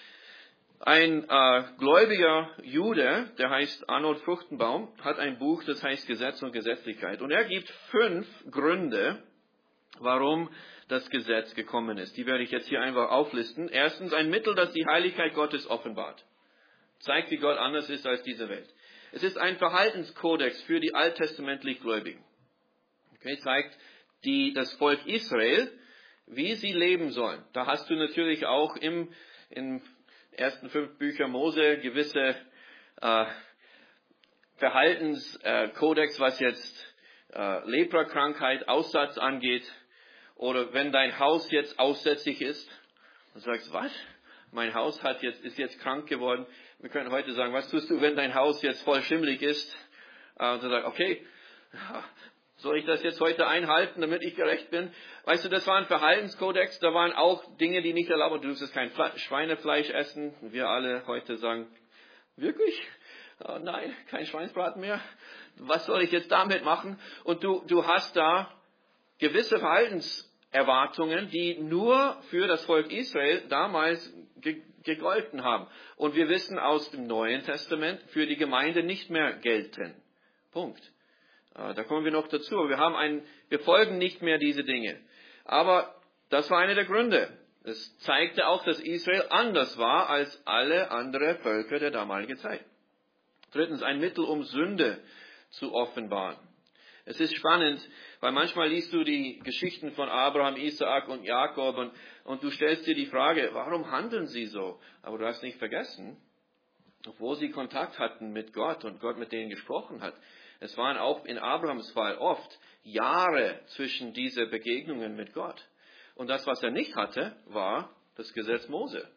Ein äh, gläubiger Jude, der heißt Arnold Fruchtenbaum, hat ein Buch, das heißt Gesetz und Gesetzlichkeit. Und er gibt fünf Gründe, warum das Gesetz gekommen ist. Die werde ich jetzt hier einfach auflisten. Erstens, ein Mittel, das die Heiligkeit Gottes offenbart. Zeigt, wie Gott anders ist als diese Welt. Es ist ein Verhaltenskodex für die alttestamentlich Gläubigen. Okay, zeigt die, das Volk Israel, wie sie leben sollen. Da hast du natürlich auch im, im ersten fünf Bücher Mose gewisse äh, Verhaltenskodex, was jetzt äh, Leprakrankheit, Aussatz angeht. Oder wenn dein Haus jetzt aussätzig ist, dann sagst du, was? Mein Haus hat jetzt, ist jetzt krank geworden. Wir können heute sagen, was tust du, wenn dein Haus jetzt voll schimmelig ist? Und du sagst, okay, soll ich das jetzt heute einhalten, damit ich gerecht bin? Weißt du, das war ein Verhaltenskodex, da waren auch Dinge, die nicht erlaubt waren. Du durftest kein Schweinefleisch essen. Wir alle heute sagen, wirklich? Oh nein, kein Schweinsbraten mehr. Was soll ich jetzt damit machen? Und du, du hast da gewisse Verhaltenserwartungen, die nur für das Volk Israel damals ge- gegolten haben. Und wir wissen aus dem Neuen Testament für die Gemeinde nicht mehr gelten. Punkt. Da kommen wir noch dazu. Wir haben ein, wir folgen nicht mehr diese Dinge. Aber das war einer der Gründe. Es zeigte auch, dass Israel anders war als alle anderen Völker der damaligen Zeit. Drittens, ein Mittel, um Sünde zu offenbaren. Es ist spannend, weil manchmal liest du die Geschichten von Abraham, Isaak und Jakob und, und du stellst dir die Frage, warum handeln sie so? Aber du hast nicht vergessen, obwohl sie Kontakt hatten mit Gott und Gott mit denen gesprochen hat. Es waren auch in Abrahams Fall oft Jahre zwischen diese Begegnungen mit Gott. Und das, was er nicht hatte, war das Gesetz Mose,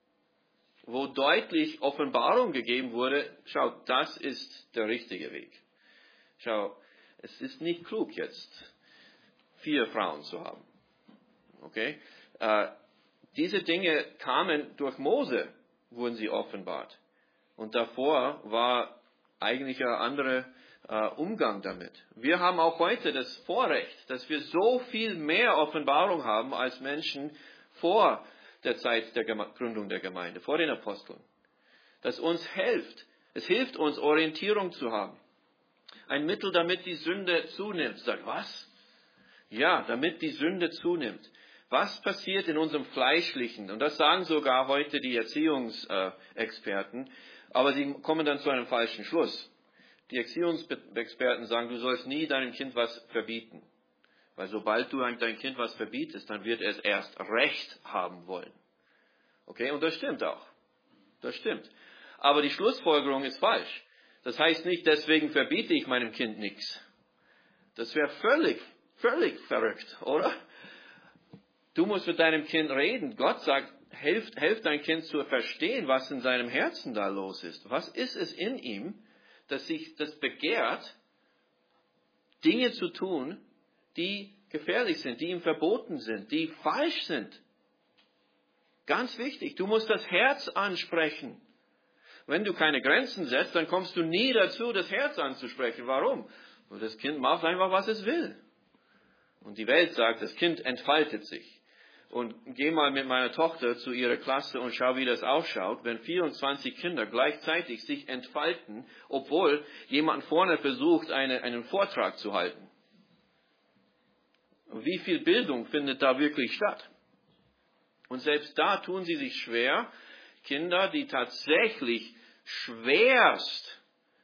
wo deutlich Offenbarung gegeben wurde, schau, das ist der richtige Weg. Schau, es ist nicht klug jetzt, vier Frauen zu haben. Okay? Äh, diese Dinge kamen durch Mose, wurden sie offenbart. Und davor war eigentlich ein anderer äh, Umgang damit. Wir haben auch heute das Vorrecht, dass wir so viel mehr Offenbarung haben als Menschen vor der Zeit der Geme- Gründung der Gemeinde, vor den Aposteln. Das uns hilft. Es hilft uns, Orientierung zu haben. Ein Mittel, damit die Sünde zunimmt. Sag, was? Ja, damit die Sünde zunimmt. Was passiert in unserem Fleischlichen? Und das sagen sogar heute die Erziehungsexperten, aber sie kommen dann zu einem falschen Schluss. Die Erziehungsexperten sagen, du sollst nie deinem Kind was verbieten. Weil sobald du dein Kind was verbietest, dann wird es erst Recht haben wollen. Okay, und das stimmt auch. Das stimmt. Aber die Schlussfolgerung ist falsch. Das heißt nicht, deswegen verbiete ich meinem Kind nichts. Das wäre völlig, völlig verrückt, oder? Du musst mit deinem Kind reden. Gott sagt, helf, helf dein Kind zu verstehen, was in seinem Herzen da los ist. Was ist es in ihm, dass sich das begehrt, Dinge zu tun, die gefährlich sind, die ihm verboten sind, die falsch sind. Ganz wichtig, du musst das Herz ansprechen. Wenn du keine Grenzen setzt, dann kommst du nie dazu, das Herz anzusprechen. Warum? Weil das Kind macht einfach, was es will. Und die Welt sagt, das Kind entfaltet sich. Und geh mal mit meiner Tochter zu ihrer Klasse und schau, wie das ausschaut, wenn vierundzwanzig Kinder gleichzeitig sich entfalten, obwohl jemand vorne versucht, eine, einen Vortrag zu halten. Wie viel Bildung findet da wirklich statt? Und selbst da tun sie sich schwer, Kinder, die tatsächlich schwerst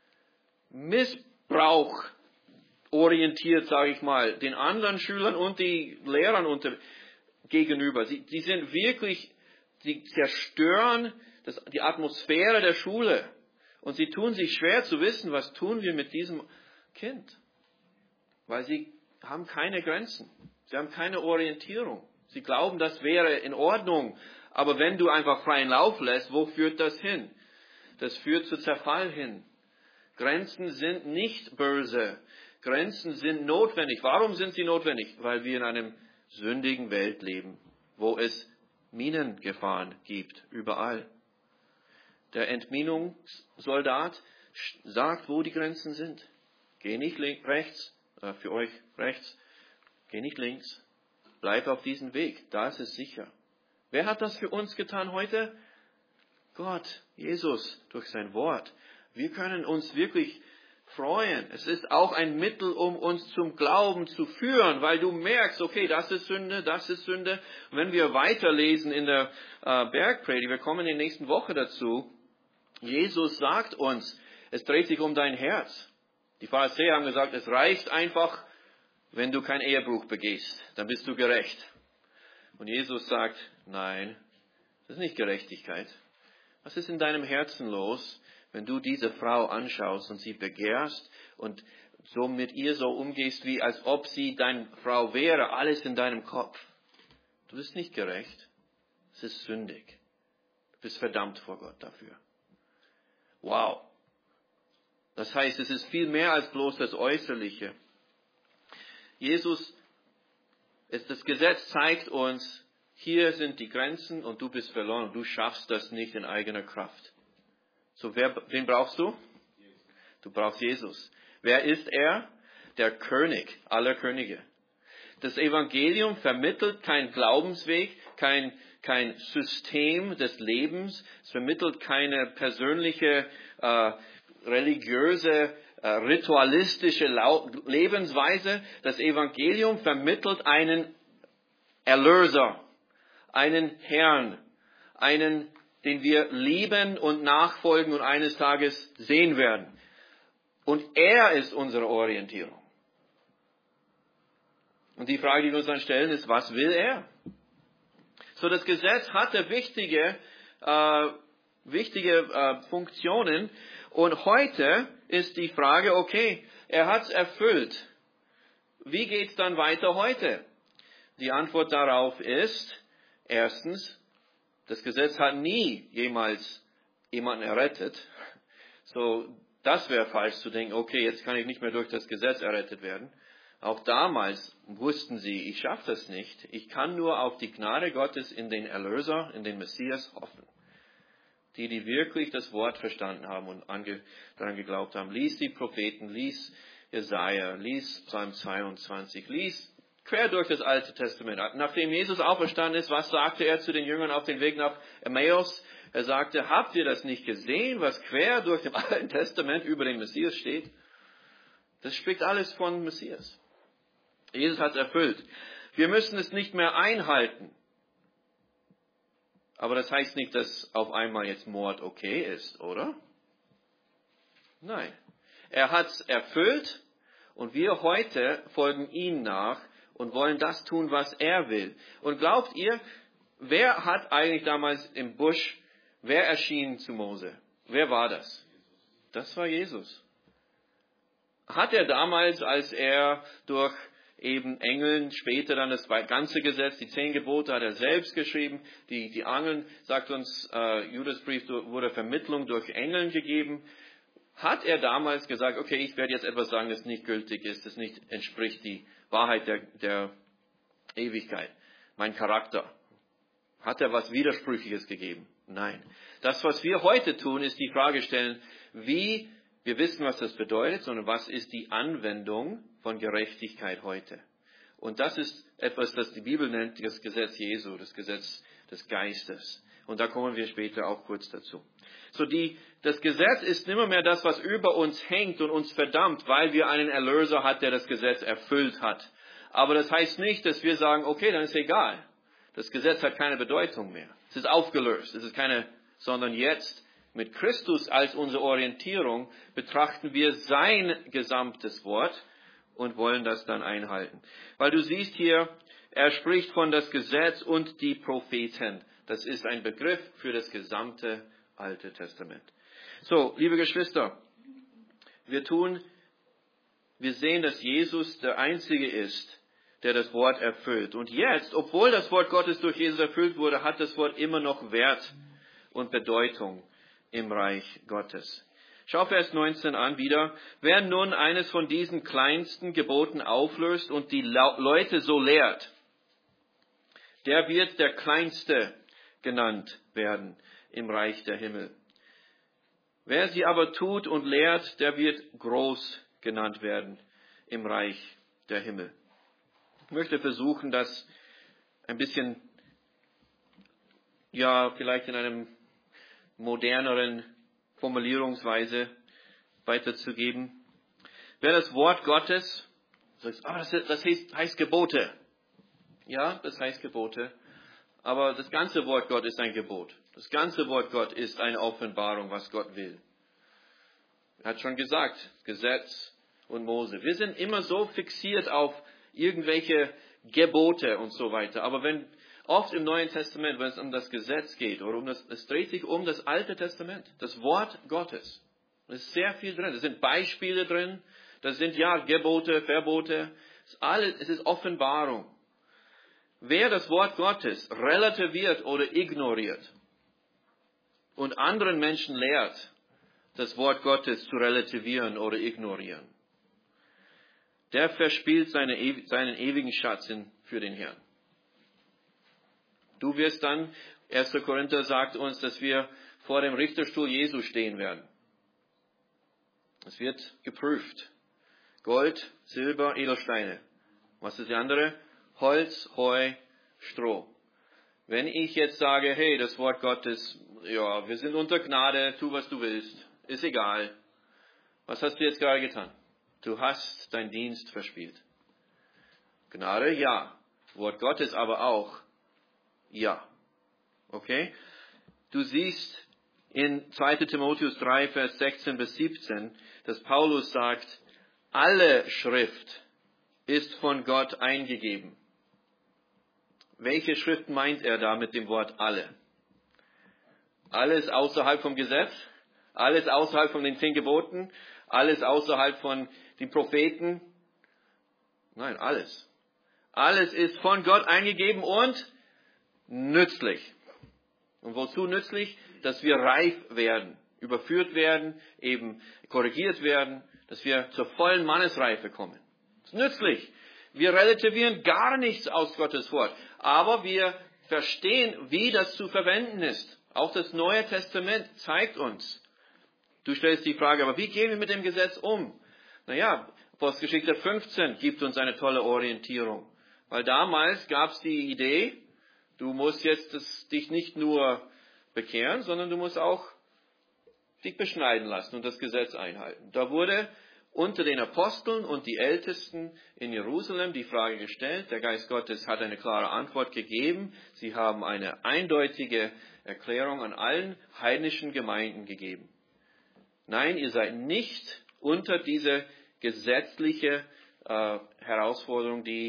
Missbrauch orientiert, sage ich mal, den anderen Schülern und die Lehrern unter, gegenüber. Sie, die sind wirklich, sie zerstören das, die Atmosphäre der Schule. Und sie tun sich schwer zu wissen, was tun wir mit diesem Kind. Weil sie haben keine Grenzen. Sie haben keine Orientierung. Sie glauben, das wäre in Ordnung. Aber wenn du einfach freien Lauf lässt, wo führt das hin? Das führt zu Zerfall hin. Grenzen sind nicht böse. Grenzen sind notwendig. Warum sind sie notwendig? Weil wir in einem sündigen Welt leben, wo es Minengefahren gibt, überall. Der Entminungssoldat sagt, wo die Grenzen sind. Geh nicht links, rechts, äh, für euch rechts, geh nicht links. Bleib auf diesem Weg, da ist es sicher. Wer hat das für uns getan heute? Gott, Jesus, durch sein Wort. Wir können uns wirklich freuen. Es ist auch ein Mittel, um uns zum Glauben zu führen, weil du merkst, okay, das ist Sünde, das ist Sünde. Und wenn wir weiterlesen in der äh, Bergpredigt, wir kommen in der nächsten Woche dazu, Jesus sagt uns, es dreht sich um dein Herz. Die Pharisäer haben gesagt, es reicht einfach, wenn du keinen Ehebruch begehst, dann bist du gerecht. Und Jesus sagt, nein, das ist nicht Gerechtigkeit. Was ist in deinem Herzen los, wenn du diese Frau anschaust und sie begehrst und so mit ihr so umgehst, wie als ob sie deine Frau wäre, alles in deinem Kopf? Du bist nicht gerecht. Es ist sündig. Du bist verdammt vor Gott dafür. Wow. Das heißt, es ist viel mehr als bloß das Äußerliche. Jesus, das Gesetz zeigt uns, hier sind die Grenzen und du bist verloren und du schaffst das nicht in eigener Kraft. So, wer, wen brauchst du? Du brauchst Jesus. Wer ist er? Der König aller Könige. Das Evangelium vermittelt keinen Glaubensweg, kein, kein System des Lebens. Es vermittelt keine persönliche, äh, religiöse, äh, ritualistische Lebensweise. Das Evangelium vermittelt einen Erlöser, einen Herrn, einen, den wir lieben und nachfolgen und eines Tages sehen werden. Und er ist unsere Orientierung. Und die Frage, die wir uns dann stellen, ist, was will er? So, das Gesetz hatte wichtige, äh, wichtige äh, Funktionen. Und heute ist die Frage, okay, er hat es erfüllt. Wie geht es dann weiter heute? Die Antwort darauf ist, erstens, das Gesetz hat nie jemals jemanden errettet. So, das wäre falsch zu denken, okay, jetzt kann ich nicht mehr durch das Gesetz errettet werden. Auch damals wussten sie, ich schaffe das nicht. Ich kann nur auf die Gnade Gottes in den Erlöser, in den Messias hoffen. Die, die wirklich das Wort verstanden haben und ange, daran geglaubt haben. Lies die Propheten, lies Jesaja, lies Psalm zweiundzwanzig, lies quer durch das Alte Testament. Nachdem Jesus auferstanden ist, was sagte er zu den Jüngern auf dem Weg nach Emmaus? Er sagte, habt ihr das nicht gesehen, was quer durch dem Alten Testament über den Messias steht? Das spricht alles von Messias. Jesus hat es erfüllt. Wir müssen es nicht mehr einhalten. Aber das heißt nicht, dass auf einmal jetzt Mord okay ist, oder? Nein. Er hat es erfüllt und wir heute folgen ihm nach und wollen das tun, was er will. Und glaubt ihr, wer hat eigentlich damals im Busch, wer erschien zu Mose? Wer war das? Das war Jesus. Hat er damals, als er durch eben Engeln, später dann das ganze Gesetz, die zehn Gebote hat er selbst geschrieben, die, die Angeln, sagt uns, äh, Judasbrief wurde Vermittlung durch Engeln gegeben. Hat er damals gesagt, okay, ich werde jetzt etwas sagen, das nicht gültig ist, das nicht entspricht die Wahrheit der, der Ewigkeit, mein Charakter? Hat er was Widersprüchliches gegeben? Nein. Das, was wir heute tun, ist die Frage stellen, wie wir wissen, was das bedeutet, sondern was ist die Anwendung von Gerechtigkeit heute? Und das ist etwas, das die Bibel nennt, das Gesetz Jesu, das Gesetz des Geistes. Und da kommen wir später auch kurz dazu. So, die, das Gesetz ist nimmer mehr das, was über uns hängt und uns verdammt, weil wir einen Erlöser hat, der das Gesetz erfüllt hat. Aber das heißt nicht, dass wir sagen, okay, dann ist egal. Das Gesetz hat keine Bedeutung mehr. Es ist aufgelöst. Es ist keine, sondern jetzt mit Christus als unsere Orientierung betrachten wir sein gesamtes Wort und wollen das dann einhalten. Weil du siehst hier, er spricht von das Gesetz und die Propheten. Das ist ein Begriff für das gesamte Alte Testament. So, liebe Geschwister, wir tun, wir sehen, dass Jesus der Einzige ist, der das Wort erfüllt. Und jetzt, obwohl das Wort Gottes durch Jesus erfüllt wurde, hat das Wort immer noch Wert und Bedeutung im Reich Gottes. Schau Vers neunzehn an wieder. Wer nun eines von diesen kleinsten Geboten auflöst und die Leute so lehrt, der wird der Kleinste genannt werden im Reich der Himmel. Wer sie aber tut und lehrt, der wird groß genannt werden im Reich der Himmel. Ich möchte versuchen, das ein bisschen, ja, vielleicht in einem moderneren Formulierungsweise weiterzugeben. Wer das Wort Gottes, sagt, ah, das, das heißt, heißt Gebote. Ja, das heißt Gebote. Aber das ganze Wort Gott ist ein Gebot. Das ganze Wort Gott ist eine Offenbarung, was Gott will. Er hat schon gesagt, Gesetz und Mose. Wir sind immer so fixiert auf irgendwelche Gebote und so weiter. Aber wenn oft im Neuen Testament, wenn es um das Gesetz geht, oder um das, es dreht sich um das Alte Testament, das Wort Gottes. Da ist sehr viel drin. Da sind Beispiele drin. Da sind ja Gebote, Verbote. Es ist, alles, es ist Offenbarung. Wer das Wort Gottes relativiert oder ignoriert und anderen Menschen lehrt, das Wort Gottes zu relativieren oder ignorieren, der verspielt seine, seinen ewigen Schatz für den Herrn. Du wirst dann, erster Korinther sagt uns, dass wir vor dem Richterstuhl Jesu stehen werden. Es wird geprüft. Gold, Silber, Edelsteine. Was ist die andere? Holz, Heu, Stroh. Wenn ich jetzt sage, hey, das Wort Gottes, ja, wir sind unter Gnade, tu was du willst, ist egal. Was hast du jetzt gerade getan? Du hast deinen Dienst verspielt. Gnade, ja. Wort Gottes aber auch, ja. Okay? Du siehst in zweiter Timotheus drei, Vers sechzehn bis siebzehn, dass Paulus sagt, alle Schrift ist von Gott eingegeben. Welche Schrift meint er da mit dem Wort alle? Alles außerhalb vom Gesetz? Alles außerhalb von den zehn Geboten? Alles außerhalb von den Propheten? Nein, alles. Alles ist von Gott eingegeben und nützlich. Und wozu nützlich? Dass wir reif werden, überführt werden, eben korrigiert werden, dass wir zur vollen Mannesreife kommen. Das ist nützlich. Wir relativieren gar nichts aus Gottes Wort, aber wir verstehen, wie das zu verwenden ist. Auch das Neue Testament zeigt uns. Du stellst die Frage, aber wie gehen wir mit dem Gesetz um? Naja, Apostelgeschichte fünfzehn gibt uns eine tolle Orientierung. Weil damals gab es die Idee, du musst jetzt das, dich nicht nur bekehren, sondern du musst auch dich beschneiden lassen und das Gesetz einhalten. Da wurde unter den Aposteln und die Ältesten in Jerusalem die Frage gestellt. Der Geist Gottes hat eine klare Antwort gegeben. Sie haben eine eindeutige Erklärung an allen heidnischen Gemeinden gegeben. Nein, ihr seid nicht unter diese gesetzliche äh, Herausforderung, die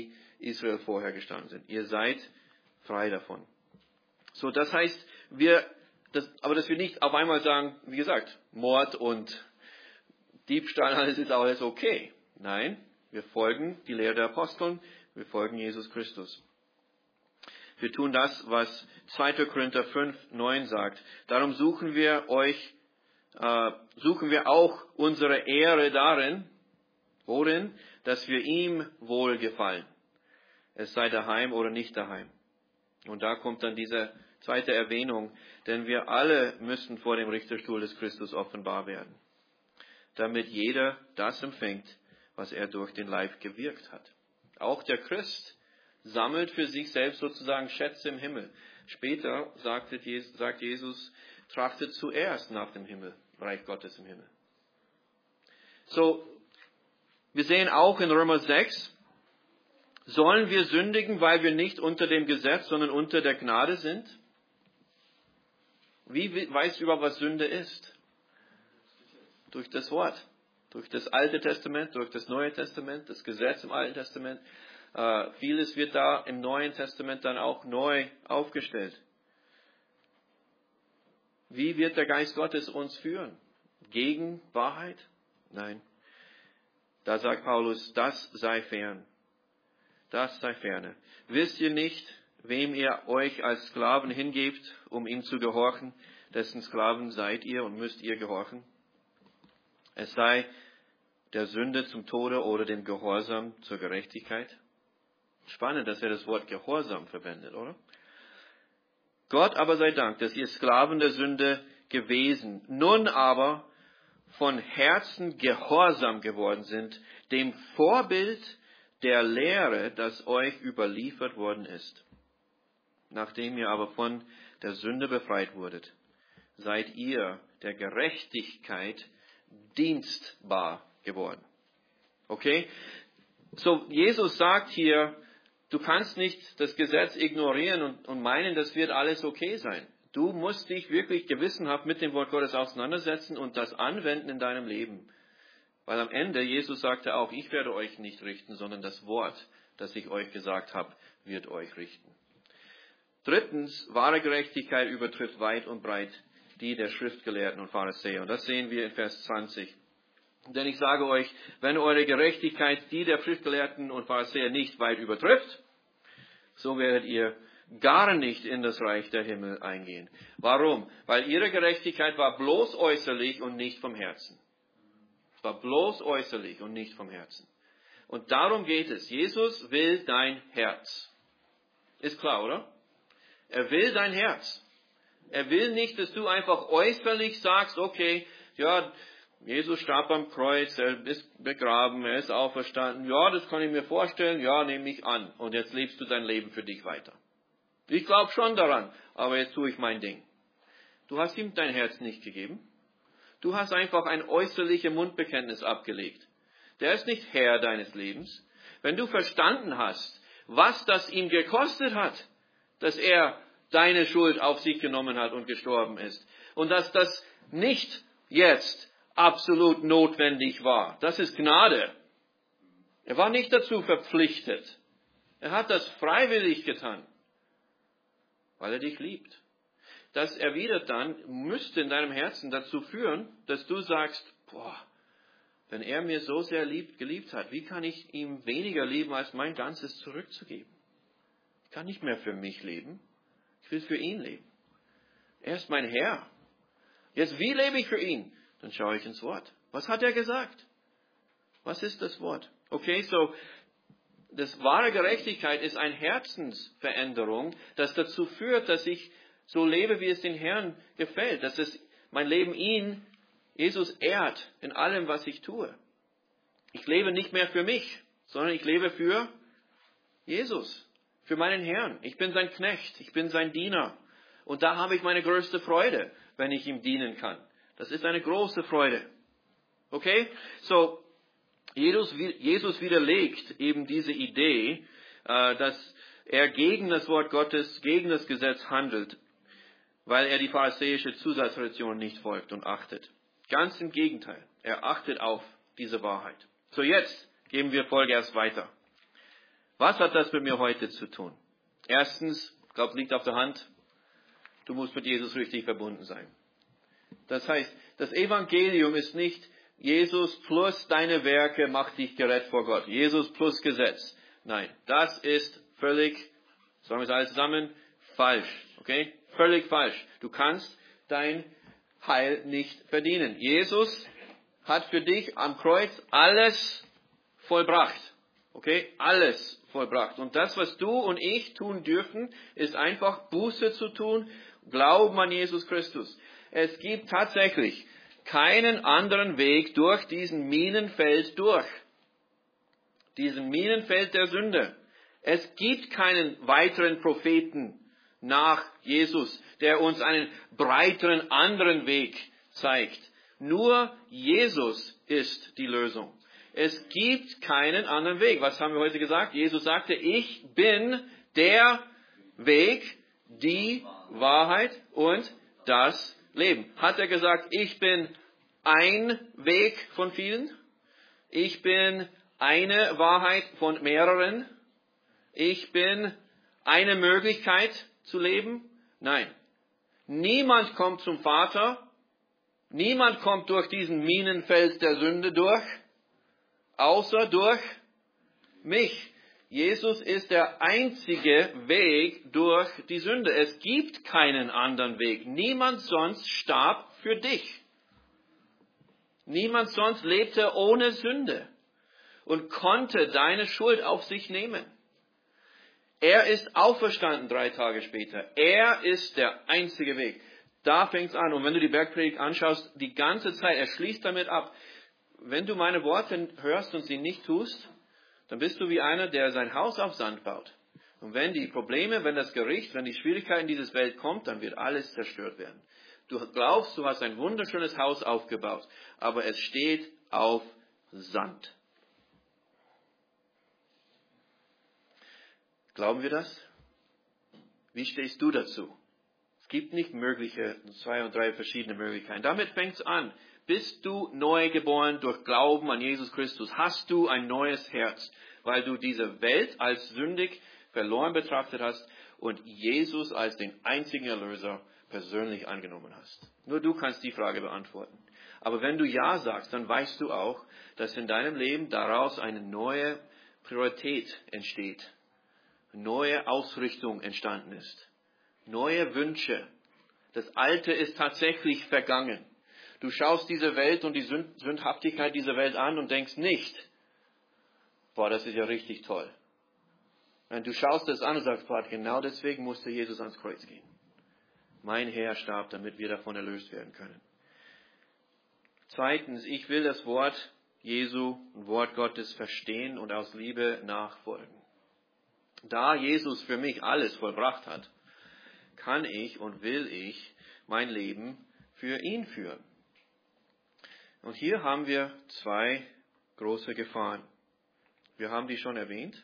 Israel vorher gestanden sind. Ihr seid frei davon. So, das heißt, wir, das, aber dass wir nicht auf einmal sagen, wie gesagt, Mord und Diebstahl, alles ist alles okay. Nein, wir folgen die Lehre der Aposteln, wir folgen Jesus Christus. Wir tun das, was zweiter Korinther fünf, neun sagt. Darum suchen wir euch, äh, suchen wir auch unsere Ehre darin, worin, dass wir ihm wohlgefallen. Es sei daheim oder nicht daheim. Und da kommt dann diese zweite Erwähnung, denn wir alle müssen vor dem Richterstuhl des Christus offenbar werden, damit jeder das empfängt, was er durch den Leib gewirkt hat. Auch der Christ sammelt für sich selbst sozusagen Schätze im Himmel. Später sagt Jesus, trachtet zuerst nach dem Himmel, Reich Gottes im Himmel. So, wir sehen auch in Römer sechs, sollen wir sündigen, weil wir nicht unter dem Gesetz, sondern unter der Gnade sind? Wie weißt du überhaupt, was Sünde ist? Durch das Wort. Durch das Alte Testament, durch das Neue Testament, das Gesetz im Alten Testament. Äh, vieles wird da im Neuen Testament dann auch neu aufgestellt. Wie wird der Geist Gottes uns führen? Gegen Wahrheit? Nein. Da sagt Paulus, das sei fern. Das sei ferne. Wisst ihr nicht, wem ihr euch als Sklaven hingebt, um ihm zu gehorchen, dessen Sklaven seid ihr und müsst ihr gehorchen? Es sei der Sünde zum Tode oder dem Gehorsam zur Gerechtigkeit. Spannend, dass er das Wort Gehorsam verwendet, oder? Gott aber sei Dank, dass ihr Sklaven der Sünde gewesen, nun aber von Herzen gehorsam geworden sind, dem Vorbild der Lehre, das euch überliefert worden ist. Nachdem ihr aber von der Sünde befreit wurdet, seid ihr der Gerechtigkeit dienstbar geworden. Okay? So, Jesus sagt hier, du kannst nicht das Gesetz ignorieren und, und meinen, das wird alles okay sein. Du musst dich wirklich gewissenhaft mit dem Wort Gottes auseinandersetzen und das anwenden in deinem Leben. Weil am Ende, Jesus sagte auch, ich werde euch nicht richten, sondern das Wort, das ich euch gesagt habe, wird euch richten. Drittens, wahre Gerechtigkeit übertrifft weit und breit die der Schriftgelehrten und Pharisäer. Und das sehen wir in Vers zwanzig. Denn ich sage euch, wenn eure Gerechtigkeit die der Schriftgelehrten und Pharisäer nicht weit übertrifft, so werdet ihr gar nicht in das Reich der Himmel eingehen. Warum? Weil ihre Gerechtigkeit war bloß äußerlich und nicht vom Herzen. Es war bloß äußerlich und nicht vom Herzen. Und darum geht es. Jesus will dein Herz. Ist klar, oder? Er will dein Herz. Er will nicht, dass du einfach äußerlich sagst, okay, ja, Jesus starb am Kreuz, er ist begraben, er ist auferstanden. Ja, das kann ich mir vorstellen, ja, nehme ich an. Und jetzt lebst du dein Leben für dich weiter. Ich glaube schon daran, aber jetzt tue ich mein Ding. Du hast ihm dein Herz nicht gegeben. Du hast einfach ein äußerliches Mundbekenntnis abgelegt. Der ist nicht Herr deines Lebens. Wenn du verstanden hast, was das ihm gekostet hat, dass er deine Schuld auf sich genommen hat und gestorben ist, und dass das nicht jetzt absolut notwendig war. Das ist Gnade. Er war nicht dazu verpflichtet. Er hat das freiwillig getan, weil er dich liebt. Das erwidert dann, müsste in deinem Herzen dazu führen, dass du sagst, boah, wenn er mir so sehr liebt, geliebt hat, wie kann ich ihm weniger lieben, als mein Ganzes zurückzugeben? Ich kann nicht mehr für mich leben. Ich will für ihn leben. Er ist mein Herr. Jetzt, wie lebe ich für ihn? Dann schaue ich ins Wort. Was hat er gesagt? Was ist das Wort? Okay, so, das wahre Gerechtigkeit ist eine Herzensveränderung, das dazu führt, dass ich so lebe, wie es den Herrn gefällt. Dass es mein Leben ihn, Jesus, ehrt in allem, was ich tue. Ich lebe nicht mehr für mich, sondern ich lebe für Jesus, für meinen Herrn. Ich bin sein Knecht, ich bin sein Diener. Und da habe ich meine größte Freude, wenn ich ihm dienen kann. Das ist eine große Freude. Okay? So, Jesus, Jesus widerlegt eben diese Idee, dass er gegen das Wort Gottes, gegen das Gesetz handelt, weil er die pharisäische Zusatztradition nicht folgt und achtet. Ganz im Gegenteil. Er achtet auf diese Wahrheit. So, jetzt geben wir Vollgas weiter. Was hat das mit mir heute zu tun? Erstens, ich glaube, liegt auf der Hand, du musst mit Jesus richtig verbunden sein. Das heißt, das Evangelium ist nicht Jesus plus deine Werke macht dich gerettet vor Gott. Jesus plus Gesetz. Nein, das ist völlig, sagen wir es alle zusammen, falsch. Okay? Völlig falsch. Du kannst dein Heil nicht verdienen. Jesus hat für dich am Kreuz alles vollbracht. Okay? Alles vollbracht. Und das, was du und ich tun dürfen, ist einfach Buße zu tun, Glauben an Jesus Christus. Es gibt tatsächlich keinen anderen Weg durch diesen Minenfeld durch. Diesen Minenfeld der Sünde. Es gibt keinen weiteren Propheten nach Jesus, der uns einen breiteren anderen Weg zeigt. Nur Jesus ist die Lösung. Es gibt keinen anderen Weg. Was haben wir heute gesagt? Jesus sagte, ich bin der Weg, die Wahrheit und das Leben. Hat er gesagt, ich bin ein Weg von vielen? Ich bin eine Wahrheit von mehreren? Ich bin eine Möglichkeit zu leben? Nein. Niemand kommt zum Vater. Niemand kommt durch diesen Minenfeld der Sünde durch, außer durch mich. Jesus ist der einzige Weg durch die Sünde. Es gibt keinen anderen Weg. Niemand sonst starb für dich. Niemand sonst lebte ohne Sünde und konnte deine Schuld auf sich nehmen. Er ist auferstanden drei Tage später. Er ist der einzige Weg. Da fängt es an. Und wenn du die Bergpredigt anschaust, die ganze Zeit, er schließt damit ab. Wenn du meine Worte hörst und sie nicht tust, dann bist du wie einer, der sein Haus auf Sand baut. Und wenn die Probleme, wenn das Gericht, wenn die Schwierigkeiten in diese Welt kommt, dann wird alles zerstört werden. Du glaubst, du hast ein wunderschönes Haus aufgebaut, aber es steht auf Sand. Glauben wir das? Wie stehst du dazu? Es gibt nicht mögliche, zwei und drei verschiedene Möglichkeiten. Damit fängt es an. Bist du neu geboren durch Glauben an Jesus Christus? Hast du ein neues Herz, weil du diese Welt als sündig verloren betrachtet hast und Jesus als den einzigen Erlöser persönlich angenommen hast? Nur du kannst die Frage beantworten. Aber wenn du Ja sagst, dann weißt du auch, dass in deinem Leben daraus eine neue Priorität entsteht. Neue Ausrichtung entstanden ist. Neue Wünsche. Das Alte ist tatsächlich vergangen. Du schaust diese Welt und die Sündhaftigkeit dieser Welt an und denkst nicht, boah, das ist ja richtig toll. Und du schaust das an und sagst, boah, genau deswegen musste Jesus ans Kreuz gehen. Mein Herr starb, damit wir davon erlöst werden können. Zweitens, ich will das Wort Jesu, ein Wort Gottes verstehen und aus Liebe nachfolgen. Da Jesus für mich alles vollbracht hat, kann ich und will ich mein Leben für ihn führen. Und hier haben wir zwei große Gefahren. Wir haben die schon erwähnt.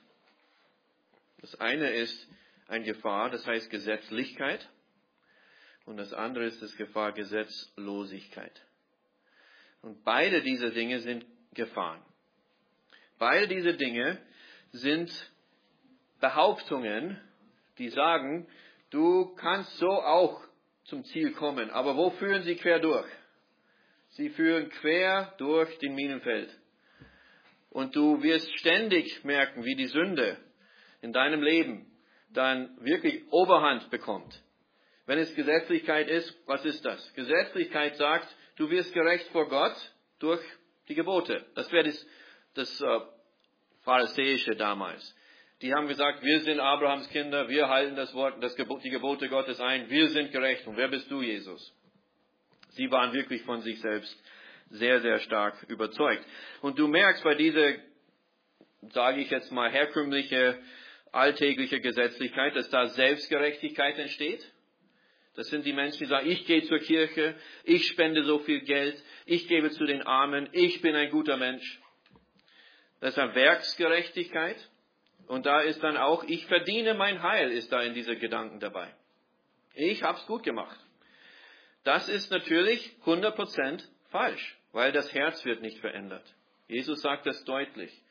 Das eine ist eine Gefahr, das heißt Gesetzlichkeit. Und das andere ist das Gefahr Gesetzlosigkeit. Und beide diese Dinge sind Gefahren. Beide diese Dinge sind Behauptungen, die sagen, du kannst so auch zum Ziel kommen. Aber wo führen sie quer durch? Sie führen quer durch den Minenfeld. Und du wirst ständig merken, wie die Sünde in deinem Leben dann wirklich Oberhand bekommt. Wenn es Gesetzlichkeit ist, was ist das? Gesetzlichkeit sagt, du wirst gerecht vor Gott durch die Gebote. Das wäre das, das äh, Pharisäische damals. Die haben gesagt, wir sind Abrahams Kinder, wir halten das Wort, das Gebot, die Gebote Gottes ein, wir sind gerecht. Und wer bist du, Jesus? Sie waren wirklich von sich selbst sehr, sehr stark überzeugt. Und du merkst bei dieser, sage ich jetzt mal, herkömmliche, alltägliche Gesetzlichkeit, dass da Selbstgerechtigkeit entsteht. Das sind die Menschen, die sagen, ich gehe zur Kirche, ich spende so viel Geld, ich gebe zu den Armen, ich bin ein guter Mensch. Das ist eine Werksgerechtigkeit. Und da ist dann auch, ich verdiene mein Heil, ist da in diese Gedanken dabei. Ich hab's gut gemacht. Das ist natürlich hundert Prozent falsch, weil das Herz wird nicht verändert. Jesus sagt das deutlich.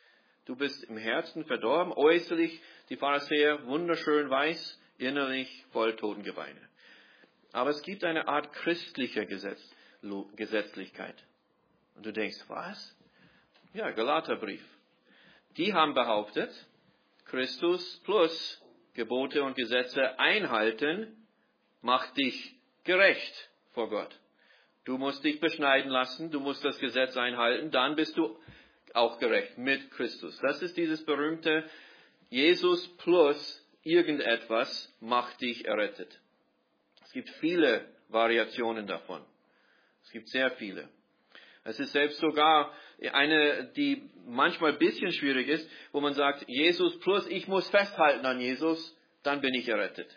Du bist im Herzen verdorben, äußerlich die Pharisäer wunderschön weiß, innerlich voll Totengebeine. Aber es gibt eine Art christlicher Gesetz, Gesetzlichkeit. Und du denkst, was? Ja, Galaterbrief. Die haben behauptet, Christus plus Gebote und Gesetze einhalten, macht dich gerecht vor Gott. Du musst dich beschneiden lassen, du musst das Gesetz einhalten, dann bist du auch gerecht mit Christus. Das ist dieses berühmte Jesus plus irgendetwas macht dich errettet. Es gibt viele Variationen davon. Es gibt sehr viele. Es ist selbst sogar eine, die manchmal ein bisschen schwierig ist, wo man sagt, Jesus plus ich muss festhalten an Jesus, dann bin ich errettet.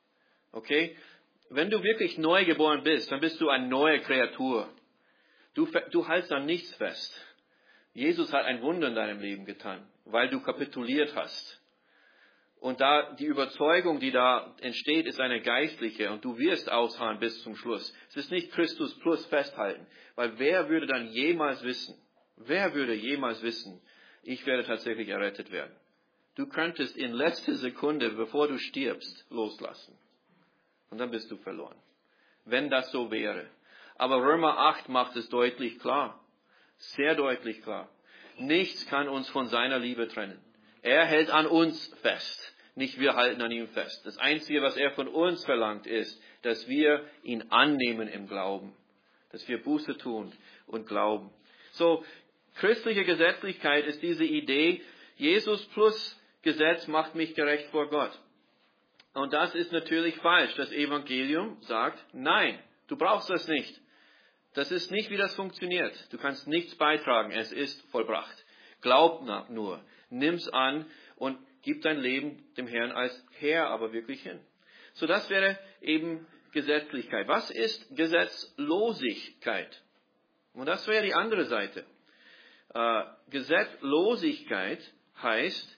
Okay? Wenn du wirklich neu geboren bist, dann bist du eine neue Kreatur. Du, du hältst an nichts fest. Jesus hat ein Wunder in deinem Leben getan, weil du kapituliert hast. Und da die Überzeugung, die da entsteht, ist eine geistliche und du wirst ausharren bis zum Schluss. Es ist nicht Christus plus festhalten, weil wer würde dann jemals wissen, wer würde jemals wissen, ich werde tatsächlich errettet werden? Du könntest in letzter Sekunde, bevor du stirbst, loslassen. Und dann bist du verloren. Wenn das so wäre. Aber Römer acht macht es deutlich klar. Sehr deutlich klar. Nichts kann uns von seiner Liebe trennen. Er hält an uns fest. Nicht wir halten an ihm fest. Das Einzige, was er von uns verlangt, ist, dass wir ihn annehmen im Glauben. Dass wir Buße tun und glauben. So, christliche Gesetzlichkeit ist diese Idee, Jesus plus Gesetz macht mich gerecht vor Gott. Und das ist natürlich falsch. Das Evangelium sagt, nein, du brauchst das nicht. Das ist nicht, wie das funktioniert. Du kannst nichts beitragen. Es ist vollbracht. Glaub nur, nimm's an und gib dein Leben dem Herrn als Herr aber wirklich hin. So, das wäre eben Gesetzlichkeit. Was ist Gesetzlosigkeit? Und das wäre die andere Seite. Äh, Gesetzlosigkeit heißt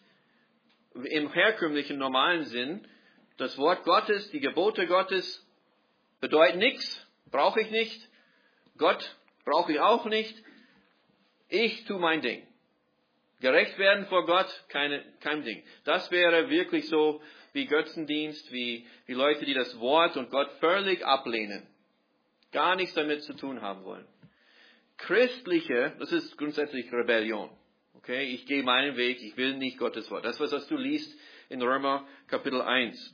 im herkömmlichen normalen Sinn, das Wort Gottes, die Gebote Gottes bedeuten nichts, brauche ich nicht. Gott brauche ich auch nicht. Ich tue mein Ding. Gerecht werden vor Gott, keine, kein Ding. Das wäre wirklich so wie Götzendienst, wie, wie Leute, die das Wort und Gott völlig ablehnen. Gar nichts damit zu tun haben wollen. Christliche, das ist grundsätzlich Rebellion. Okay, ich gehe meinen Weg, ich will nicht Gottes Wort. Das, was du liest in Römer Kapitel eins.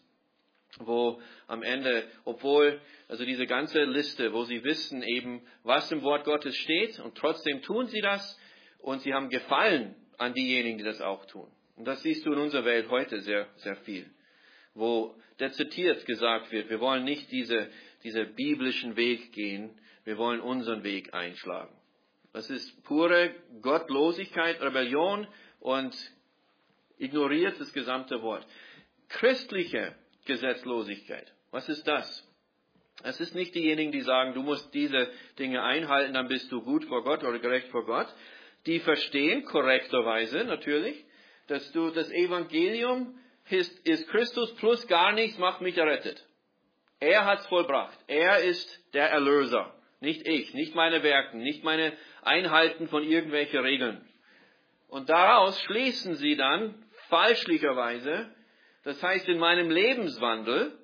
Wo am Ende, obwohl, also diese ganze Liste, wo sie wissen eben, was im Wort Gottes steht und trotzdem tun sie das und sie haben Gefallen an diejenigen, die das auch tun. Und das siehst du in unserer Welt heute sehr, sehr viel. Wo dezidiert gesagt wird, wir wollen nicht diese, diese biblischen Weg gehen, wir wollen unseren Weg einschlagen. Das ist pure Gottlosigkeit, Rebellion und ignoriert das gesamte Wort. Christliche Gesetzlosigkeit. Was ist das? Es ist nicht diejenigen, die sagen, du musst diese Dinge einhalten, dann bist du gut vor Gott oder gerecht vor Gott. Die verstehen korrekterweise natürlich, dass du das Evangelium ist, ist Christus plus gar nichts, macht mich errettet. Er hat's vollbracht. Er ist der Erlöser. Nicht ich, nicht meine Werke, nicht meine Einhalten von irgendwelchen Regeln. Und daraus schließen sie dann falschlicherweise, das heißt, in meinem Lebenswandel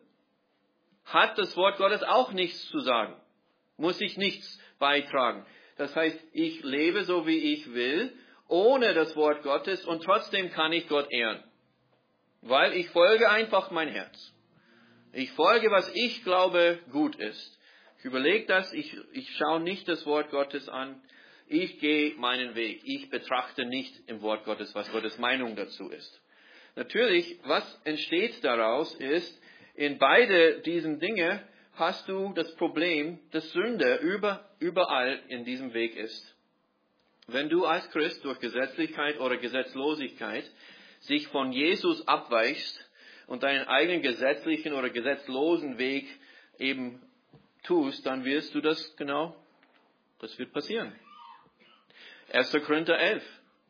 hat das Wort Gottes auch nichts zu sagen. Muss ich nichts beitragen. Das heißt, ich lebe so, wie ich will, ohne das Wort Gottes und trotzdem kann ich Gott ehren. Weil ich folge einfach mein Herz. Ich folge, was ich glaube gut ist. Ich überlege das, ich, ich schaue nicht das Wort Gottes an. Ich gehe meinen Weg. Ich betrachte nicht im Wort Gottes, was Gottes Meinung dazu ist. Natürlich, was entsteht daraus ist, in beide diesen Dinge hast du das Problem, dass Sünde über, überall in diesem Weg ist. Wenn du als Christ durch Gesetzlichkeit oder Gesetzlosigkeit sich von Jesus abweichst und deinen eigenen gesetzlichen oder gesetzlosen Weg eben tust, dann wirst du das genau, das wird passieren. erster Korinther elf.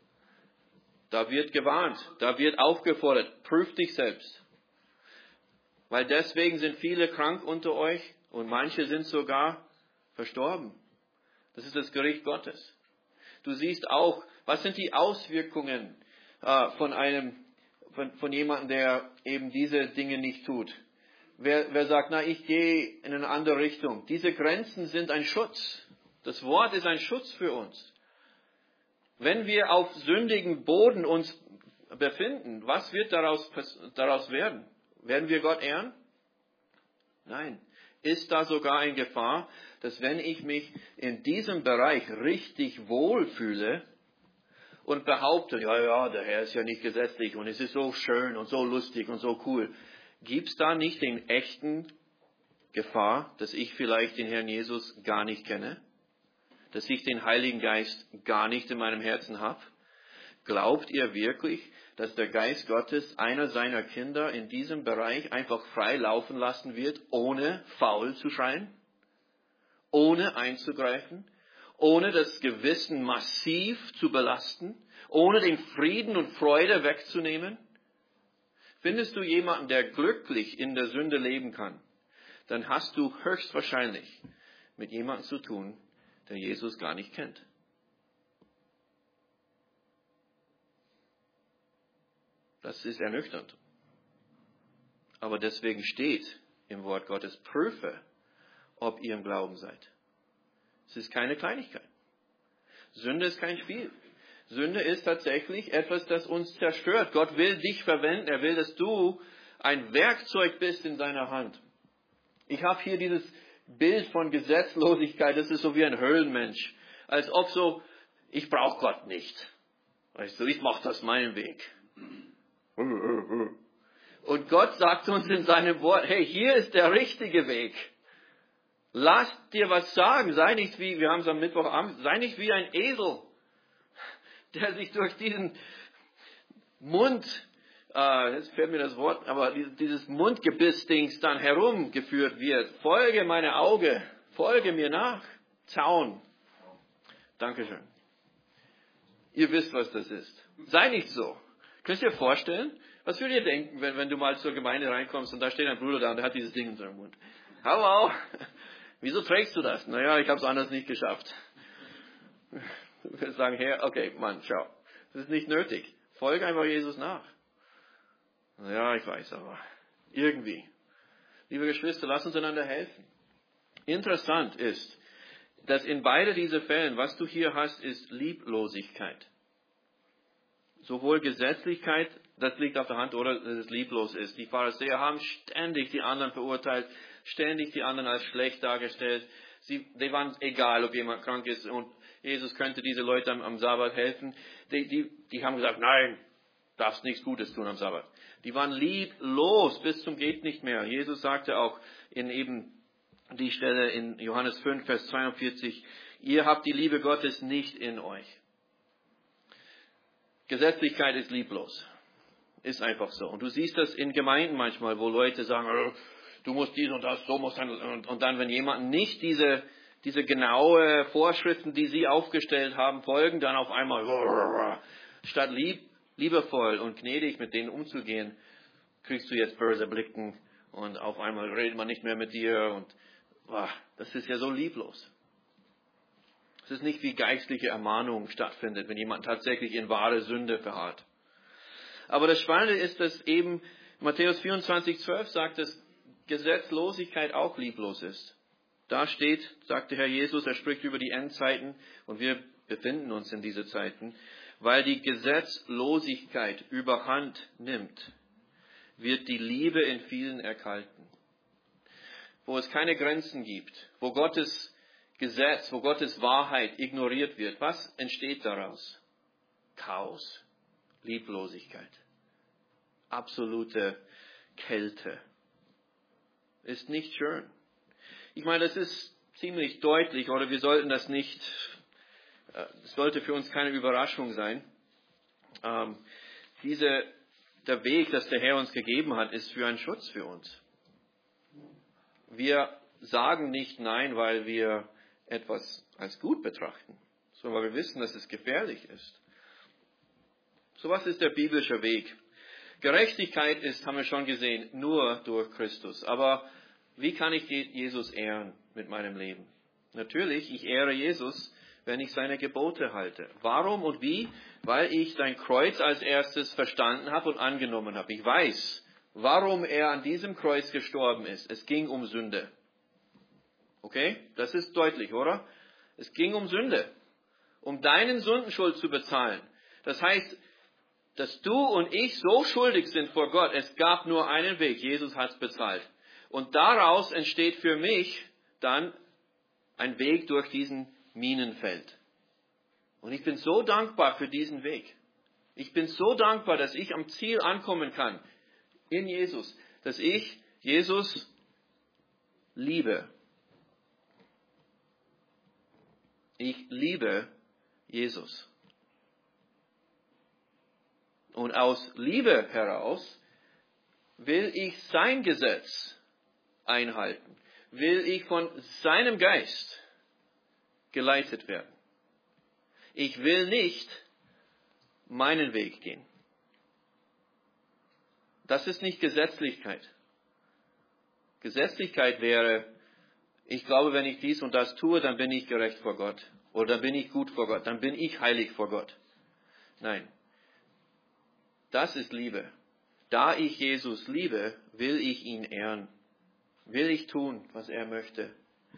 Da wird gewarnt, da wird aufgefordert, prüf dich selbst. Weil deswegen sind viele krank unter euch und manche sind sogar verstorben. Das ist das Gericht Gottes. Du siehst auch, was sind die Auswirkungen äh, von einem, von, von jemandem, der eben diese Dinge nicht tut. Wer, wer sagt, na, ich gehe in eine andere Richtung. Diese Grenzen sind ein Schutz. Das Wort ist ein Schutz für uns. Wenn wir auf sündigen Boden uns befinden, was wird daraus, daraus werden? Werden wir Gott ehren? Nein. Ist da sogar eine Gefahr, dass wenn ich mich in diesem Bereich richtig wohlfühle und behaupte, ja, ja, der Herr ist ja nicht gesetzlich und es ist so schön und so lustig und so cool, gibt es da nicht den echten Gefahr, dass ich vielleicht den Herrn Jesus gar nicht kenne? Dass ich den Heiligen Geist gar nicht in meinem Herzen habe? Glaubt ihr wirklich, dass der Geist Gottes einer seiner Kinder in diesem Bereich einfach frei laufen lassen wird, ohne faul zu schreien? Ohne einzugreifen? Ohne das Gewissen massiv zu belasten? Ohne den Frieden und Freude wegzunehmen? Findest du jemanden, der glücklich in der Sünde leben kann, dann hast du höchstwahrscheinlich mit jemandem zu tun, der Jesus gar nicht kennt. Das ist ernüchternd. Aber deswegen steht im Wort Gottes, prüfe, ob ihr im Glauben seid. Es ist keine Kleinigkeit. Sünde ist kein Spiel. Sünde ist tatsächlich etwas, das uns zerstört. Gott will dich verwenden. Er will, dass du ein Werkzeug bist in seiner Hand. Ich habe hier dieses Bild von Gesetzlosigkeit. Das ist so wie ein Höhlenmensch. Als ob so, ich brauche Gott nicht. Weißt du, ich mache das meinen Weg. Und Gott sagt uns in seinem Wort, hey, hier ist der richtige Weg. Lass dir was sagen. Sei nicht wie, wir haben es am Mittwochabend, sei nicht wie ein Esel, der sich durch diesen Mund, äh, jetzt fällt mir das Wort, aber dieses Mundgebiss-Dings dann herumgeführt wird. Folge meine Auge, folge mir nach. Zaun. Dankeschön. Ihr wisst, was das ist. Sei nicht so. Könnt ihr dir vorstellen? Was würdet ihr denken, wenn, wenn du mal zur Gemeinde reinkommst und da steht ein Bruder da und der hat dieses Ding in seinem Mund? Hallo, wieso trägst du das? Naja, ich habe es anders nicht geschafft. Du wirst sagen, Herr, okay, Mann, schau. Das ist nicht nötig. Folge einfach Jesus nach. Ja, ich weiß, aber irgendwie. Liebe Geschwister, lasst uns einander helfen. Interessant ist, dass in beide diese Fällen, was du hier hast, ist Lieblosigkeit. Sowohl Gesetzlichkeit, das liegt auf der Hand, oder dass es lieblos ist. Die Pharisäer haben ständig die anderen verurteilt, ständig die anderen als schlecht dargestellt. Sie, die waren egal, ob jemand krank ist und Jesus könnte diese Leute am, am Sabbat helfen. Die, die, die haben gesagt, nein, darfst nichts Gutes tun am Sabbat. Die waren lieblos bis zum geht nicht mehr. Jesus sagte auch in eben die Stelle in Johannes fünf, Vers zweiundvierzig, ihr habt die Liebe Gottes nicht in euch. Gesetzlichkeit ist lieblos. Ist einfach so. Und du siehst das in Gemeinden manchmal, wo Leute sagen, oh, du musst dies und das, so musst du, und, und dann, wenn jemand nicht diese, diese genaue Vorschriften, die sie aufgestellt haben, folgen, dann auf einmal, oh, statt lieb, liebevoll und gnädig mit denen umzugehen, kriegst du jetzt böse Blicken und auf einmal redet man nicht mehr mit dir und oh, das ist ja so lieblos. Es ist nicht wie geistliche Ermahnung stattfindet, wenn jemand tatsächlich in wahre Sünde verharrt. Aber das Spannende ist, dass eben Matthäus vierundzwanzig, zwölf sagt, dass Gesetzlosigkeit auch lieblos ist. Da steht, sagt der Herr Jesus, er spricht über die Endzeiten und wir befinden uns in diese Zeiten, weil die Gesetzlosigkeit überhand nimmt, wird die Liebe in vielen erkalten. Wo es keine Grenzen gibt, wo Gottes Gesetz, wo Gottes Wahrheit ignoriert wird, was entsteht daraus? Chaos, Lieblosigkeit, absolute Kälte. Ist nicht schön. Ich meine, das ist ziemlich deutlich, oder wir sollten das nicht, es sollte für uns keine Überraschung sein. Ähm, diese, der Weg, das der Herr uns gegeben hat, ist für einen Schutz für uns. Wir sagen nicht Nein, weil wir etwas als gut betrachten, sondern weil wir wissen, dass es gefährlich ist. So, was ist der biblische Weg? Gerechtigkeit ist, haben wir schon gesehen, nur durch Christus. Aber wie kann ich Jesus ehren mit meinem Leben? Natürlich, ich ehre Jesus, wenn ich seine Gebote halte. Warum und wie? Weil ich sein Kreuz als erstes verstanden habe und angenommen habe. Ich weiß, warum er an diesem Kreuz gestorben ist. Es ging um Sünde. Okay? Das ist deutlich, oder? Es ging um Sünde. Um deinen Sündenschuld zu bezahlen. Das heißt, dass du und ich so schuldig sind vor Gott. Es gab nur einen Weg. Jesus hat es bezahlt. Und daraus entsteht für mich dann ein Weg durch diesen Minenfeld. Und ich bin so dankbar für diesen Weg. Ich bin so dankbar, dass ich am Ziel ankommen kann in Jesus. Dass ich Jesus liebe. Ich liebe Jesus. Und aus Liebe heraus will ich sein Gesetz einhalten. Will ich von seinem Geist geleitet werden. Ich will nicht meinen Weg gehen. Das ist nicht Gesetzlichkeit. Gesetzlichkeit wäre, ich glaube, wenn ich dies und das tue, dann bin ich gerecht vor Gott. Oder dann bin ich gut vor Gott. Dann bin ich heilig vor Gott. Nein. Das ist Liebe. Da ich Jesus liebe, will ich ihn ehren. Will ich tun, was er möchte.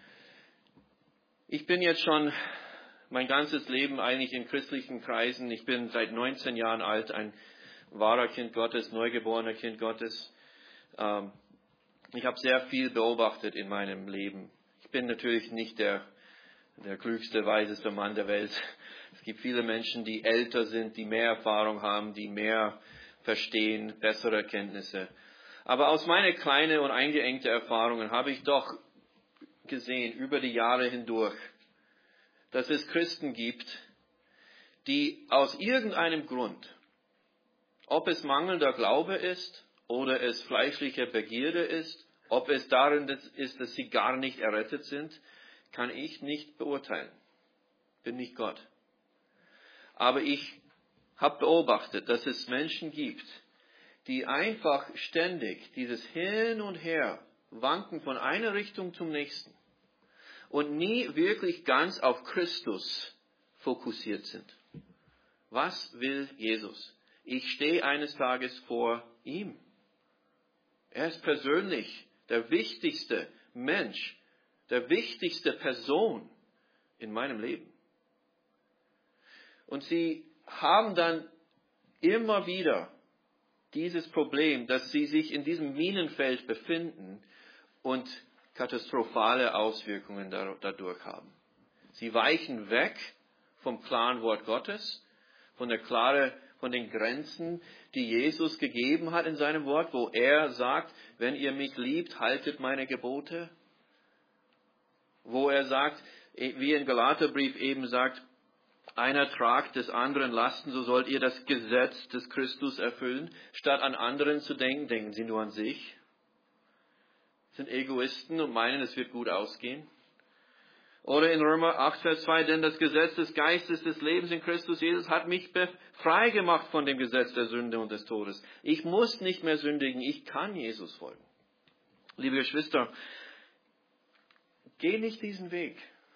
Ich bin jetzt schon mein ganzes Leben eigentlich in christlichen Kreisen. Ich bin seit neunzehn Jahren alt, ein wahrer Kind Gottes, neugeborener Kind Gottes. Ich habe sehr viel beobachtet in meinem Leben. Ich bin natürlich nicht der, der klügste, weiseste Mann der Welt. Es gibt viele Menschen, die älter sind, die mehr Erfahrung haben, die mehr verstehen, bessere Kenntnisse. Aber aus meinen kleinen und eingeengten Erfahrungen habe ich doch gesehen, über die Jahre hindurch, dass es Christen gibt, die aus irgendeinem Grund, ob es mangelnder Glaube ist oder es fleischliche Begierde ist, ob es darin ist, dass sie gar nicht errettet sind, kann ich nicht beurteilen. Bin nicht Gott. Aber ich habe beobachtet, dass es Menschen gibt, die einfach ständig dieses Hin und Her wanken von einer Richtung zum nächsten und nie wirklich ganz auf Christus fokussiert sind. Was will Jesus? Ich stehe eines Tages vor ihm. Er ist persönlich der wichtigste Mensch, der wichtigste Person in meinem Leben. Und sie haben dann immer wieder dieses Problem, dass sie sich in diesem Minenfeld befinden und katastrophale Auswirkungen dadurch haben. Sie weichen weg vom klaren Wort Gottes, von der klare, von den Grenzen, die Jesus gegeben hat in seinem Wort, wo er sagt, wenn ihr mich liebt, haltet meine Gebote. Wo er sagt, wie im Galaterbrief eben sagt, einer tragt des anderen Lasten, so sollt ihr das Gesetz des Christus erfüllen. Statt an anderen zu denken, denken sie nur an sich. Sind Egoisten und meinen, es wird gut ausgehen. Oder in Römer acht, Vers zwei, denn das Gesetz des Geistes des Lebens in Christus Jesus hat mich frei gemacht von dem Gesetz der Sünde und des Todes. Ich muss nicht mehr sündigen, ich kann Jesus folgen. Liebe Geschwister, geh nicht diesen Weg.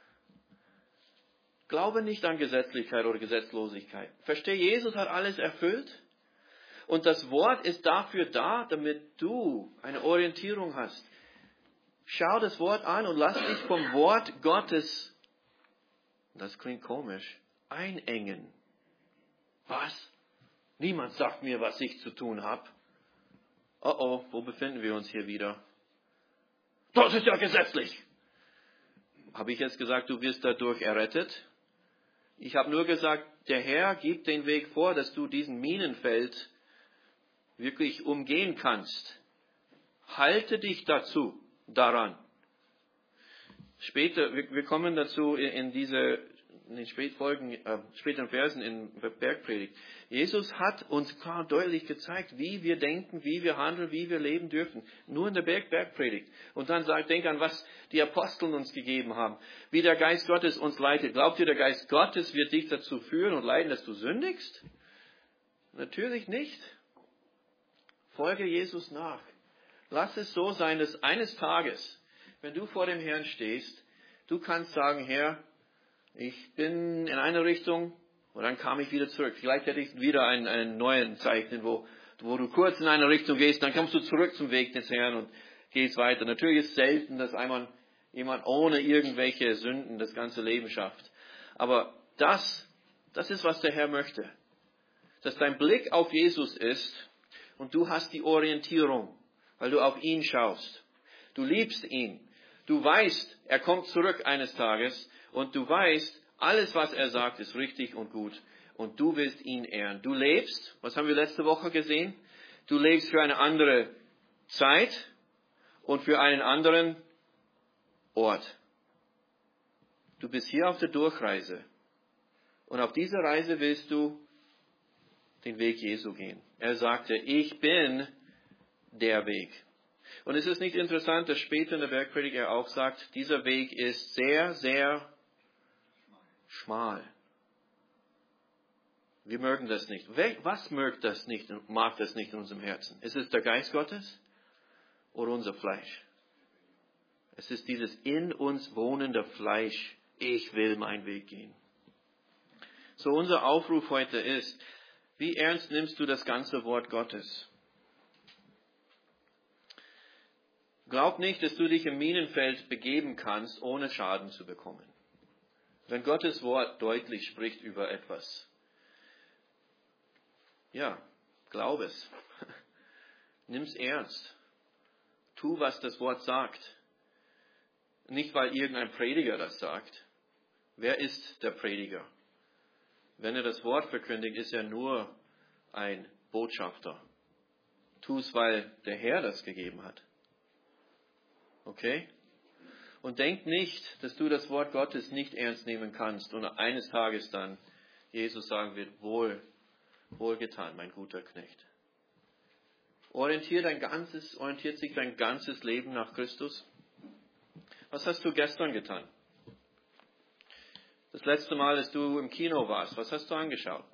Glaube nicht an Gesetzlichkeit oder Gesetzlosigkeit. Verstehe, Jesus hat alles erfüllt. Und das Wort ist dafür da, damit du eine Orientierung hast. Schau das Wort an und lass dich vom Wort Gottes, das klingt komisch, einengen. Was? Niemand sagt mir, was ich zu tun habe. Oh oh, wo befinden wir uns hier wieder? Das ist ja gesetzlich. Habe ich jetzt gesagt, du wirst dadurch errettet? Ich habe nur gesagt, der Herr gibt den Weg vor, dass du diesen Minenfeld wirklich umgehen kannst. Halte dich dazu, daran. Später, wir, wir kommen dazu in diese in den Spätfolgen, äh, späteren Versen in Bergpredigt. Jesus hat uns klar deutlich gezeigt, wie wir denken, wie wir handeln, wie wir leben dürfen. Nur in der Berg, Bergpredigt. Und dann sagt, denk an, was die Apostel uns gegeben haben. Wie der Geist Gottes uns leitet. Glaubt ihr, der Geist Gottes wird dich dazu führen und leiten, dass du sündigst? Natürlich nicht. Folge Jesus nach. Lass es so sein, dass eines Tages, wenn du vor dem Herrn stehst, du kannst sagen, Herr, Ich bin in eine Richtung und dann kam ich wieder zurück. Vielleicht hätte ich wieder einen, einen neuen zeichnen, wo, wo du kurz in eine Richtung gehst, dann kommst du zurück zum Weg des Herrn und gehst weiter. Natürlich ist es selten, dass einmal jemand ohne irgendwelche Sünden das ganze Leben schafft. Aber das, das ist, was der Herr möchte. Dass dein Blick auf Jesus ist und du hast die Orientierung, weil du auf ihn schaust. Du liebst ihn. Du weißt, er kommt zurück eines Tages und du weißt, alles, was er sagt, ist richtig und gut. Und du willst ihn ehren. Du lebst, was haben wir letzte Woche gesehen? Du lebst für eine andere Zeit und für einen anderen Ort. Du bist hier auf der Durchreise. Und auf dieser Reise willst du den Weg Jesu gehen. Er sagte, ich bin der Weg. Und es ist nicht interessant, dass später in der Bergpredigt er auch sagt, dieser Weg ist sehr, sehr schmal. Wir mögen das nicht. Was mögt das nicht und mag das nicht in unserem Herzen? Ist es der Geist Gottes oder unser Fleisch? Es ist dieses in uns wohnende Fleisch. Ich will meinen Weg gehen. So unser Aufruf heute ist, wie ernst nimmst du das ganze Wort Gottes? Glaub nicht, dass du dich im Minenfeld begeben kannst, ohne Schaden zu bekommen. Wenn Gottes Wort deutlich spricht über etwas, ja, glaub es. Nimm's ernst. Tu, was das Wort sagt. Nicht, weil irgendein Prediger das sagt. Wer ist der Prediger? Wenn er das Wort verkündigt, ist er nur ein Botschafter. Tu es, weil der Herr das gegeben hat. Okay? Und denk nicht, dass du das Wort Gottes nicht ernst nehmen kannst und eines Tages dann Jesus sagen wird, wohl, wohlgetan, mein guter Knecht. Orientiert dein ganzes, orientiert sich dein ganzes Leben nach Christus? Was hast du gestern getan? Das letzte Mal, dass du im Kino warst, was hast du angeschaut?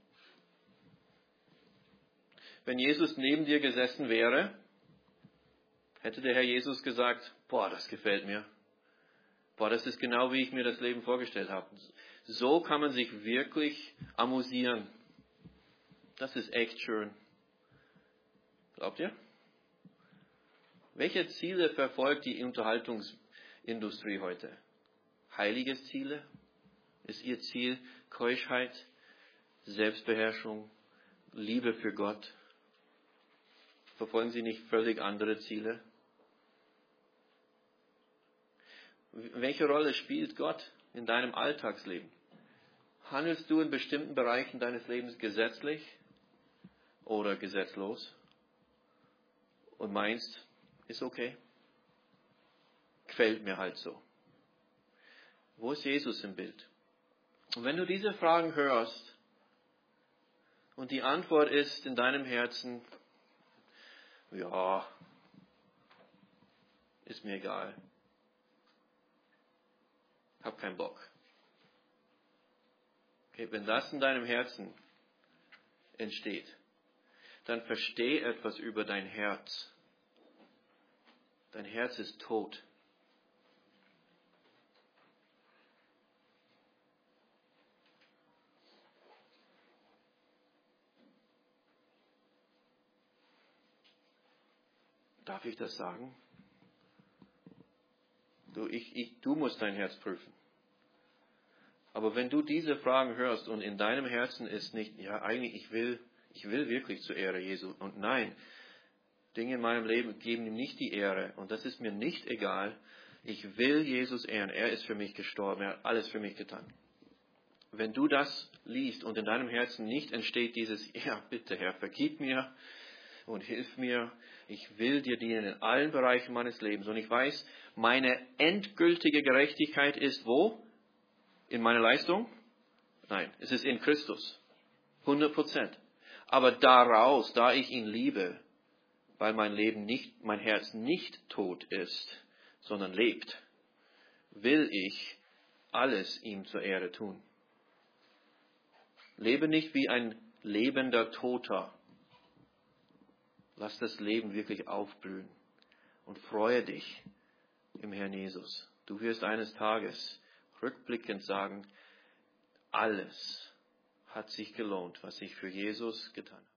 Wenn Jesus neben dir gesessen wäre, hätte der Herr Jesus gesagt, boah, das gefällt mir. Boah, das ist genau, wie ich mir das Leben vorgestellt habe. So kann man sich wirklich amüsieren. Das ist echt schön. Glaubt ihr? Welche Ziele verfolgt die Unterhaltungsindustrie heute? Heilige Ziele? Ist ihr Ziel Keuschheit, Selbstbeherrschung, Liebe für Gott? Verfolgen sie nicht völlig andere Ziele? Welche Rolle spielt Gott in deinem Alltagsleben? Handelst du in bestimmten Bereichen deines Lebens gesetzlich oder gesetzlos? Und meinst, ist okay? Gefällt mir halt so. Wo ist Jesus im Bild? Und wenn du diese Fragen hörst und die Antwort ist in deinem Herzen, ja, ist mir egal. Hab keinen Bock. Okay, wenn das in deinem Herzen entsteht, dann versteh etwas über dein Herz. Dein Herz ist tot. Darf ich das sagen? Du, ich, ich, du musst dein Herz prüfen. Aber wenn du diese Fragen hörst und in deinem Herzen ist nicht, ja eigentlich, ich will, ich will wirklich zur Ehre Jesu. Und nein, Dinge in meinem Leben geben ihm nicht die Ehre. Und das ist mir nicht egal. Ich will Jesus ehren. Er ist für mich gestorben. Er hat alles für mich getan. Wenn du das liest und in deinem Herzen nicht entsteht dieses, ja bitte Herr, vergib mir und hilf mir. Ich will dir dienen in allen Bereichen meines Lebens. Und ich weiß, meine endgültige Gerechtigkeit ist wo? In meiner Leistung? Nein, es ist in Christus. hundert Prozent. Aber daraus, da ich ihn liebe, weil mein Leben nicht, mein Herz nicht tot ist, sondern lebt, will ich alles ihm zur Ehre tun. Lebe nicht wie ein lebender Toter. Lass das Leben wirklich aufblühen und freue dich im Herrn Jesus. Du wirst eines Tages rückblickend sagen, alles hat sich gelohnt, was ich für Jesus getan habe.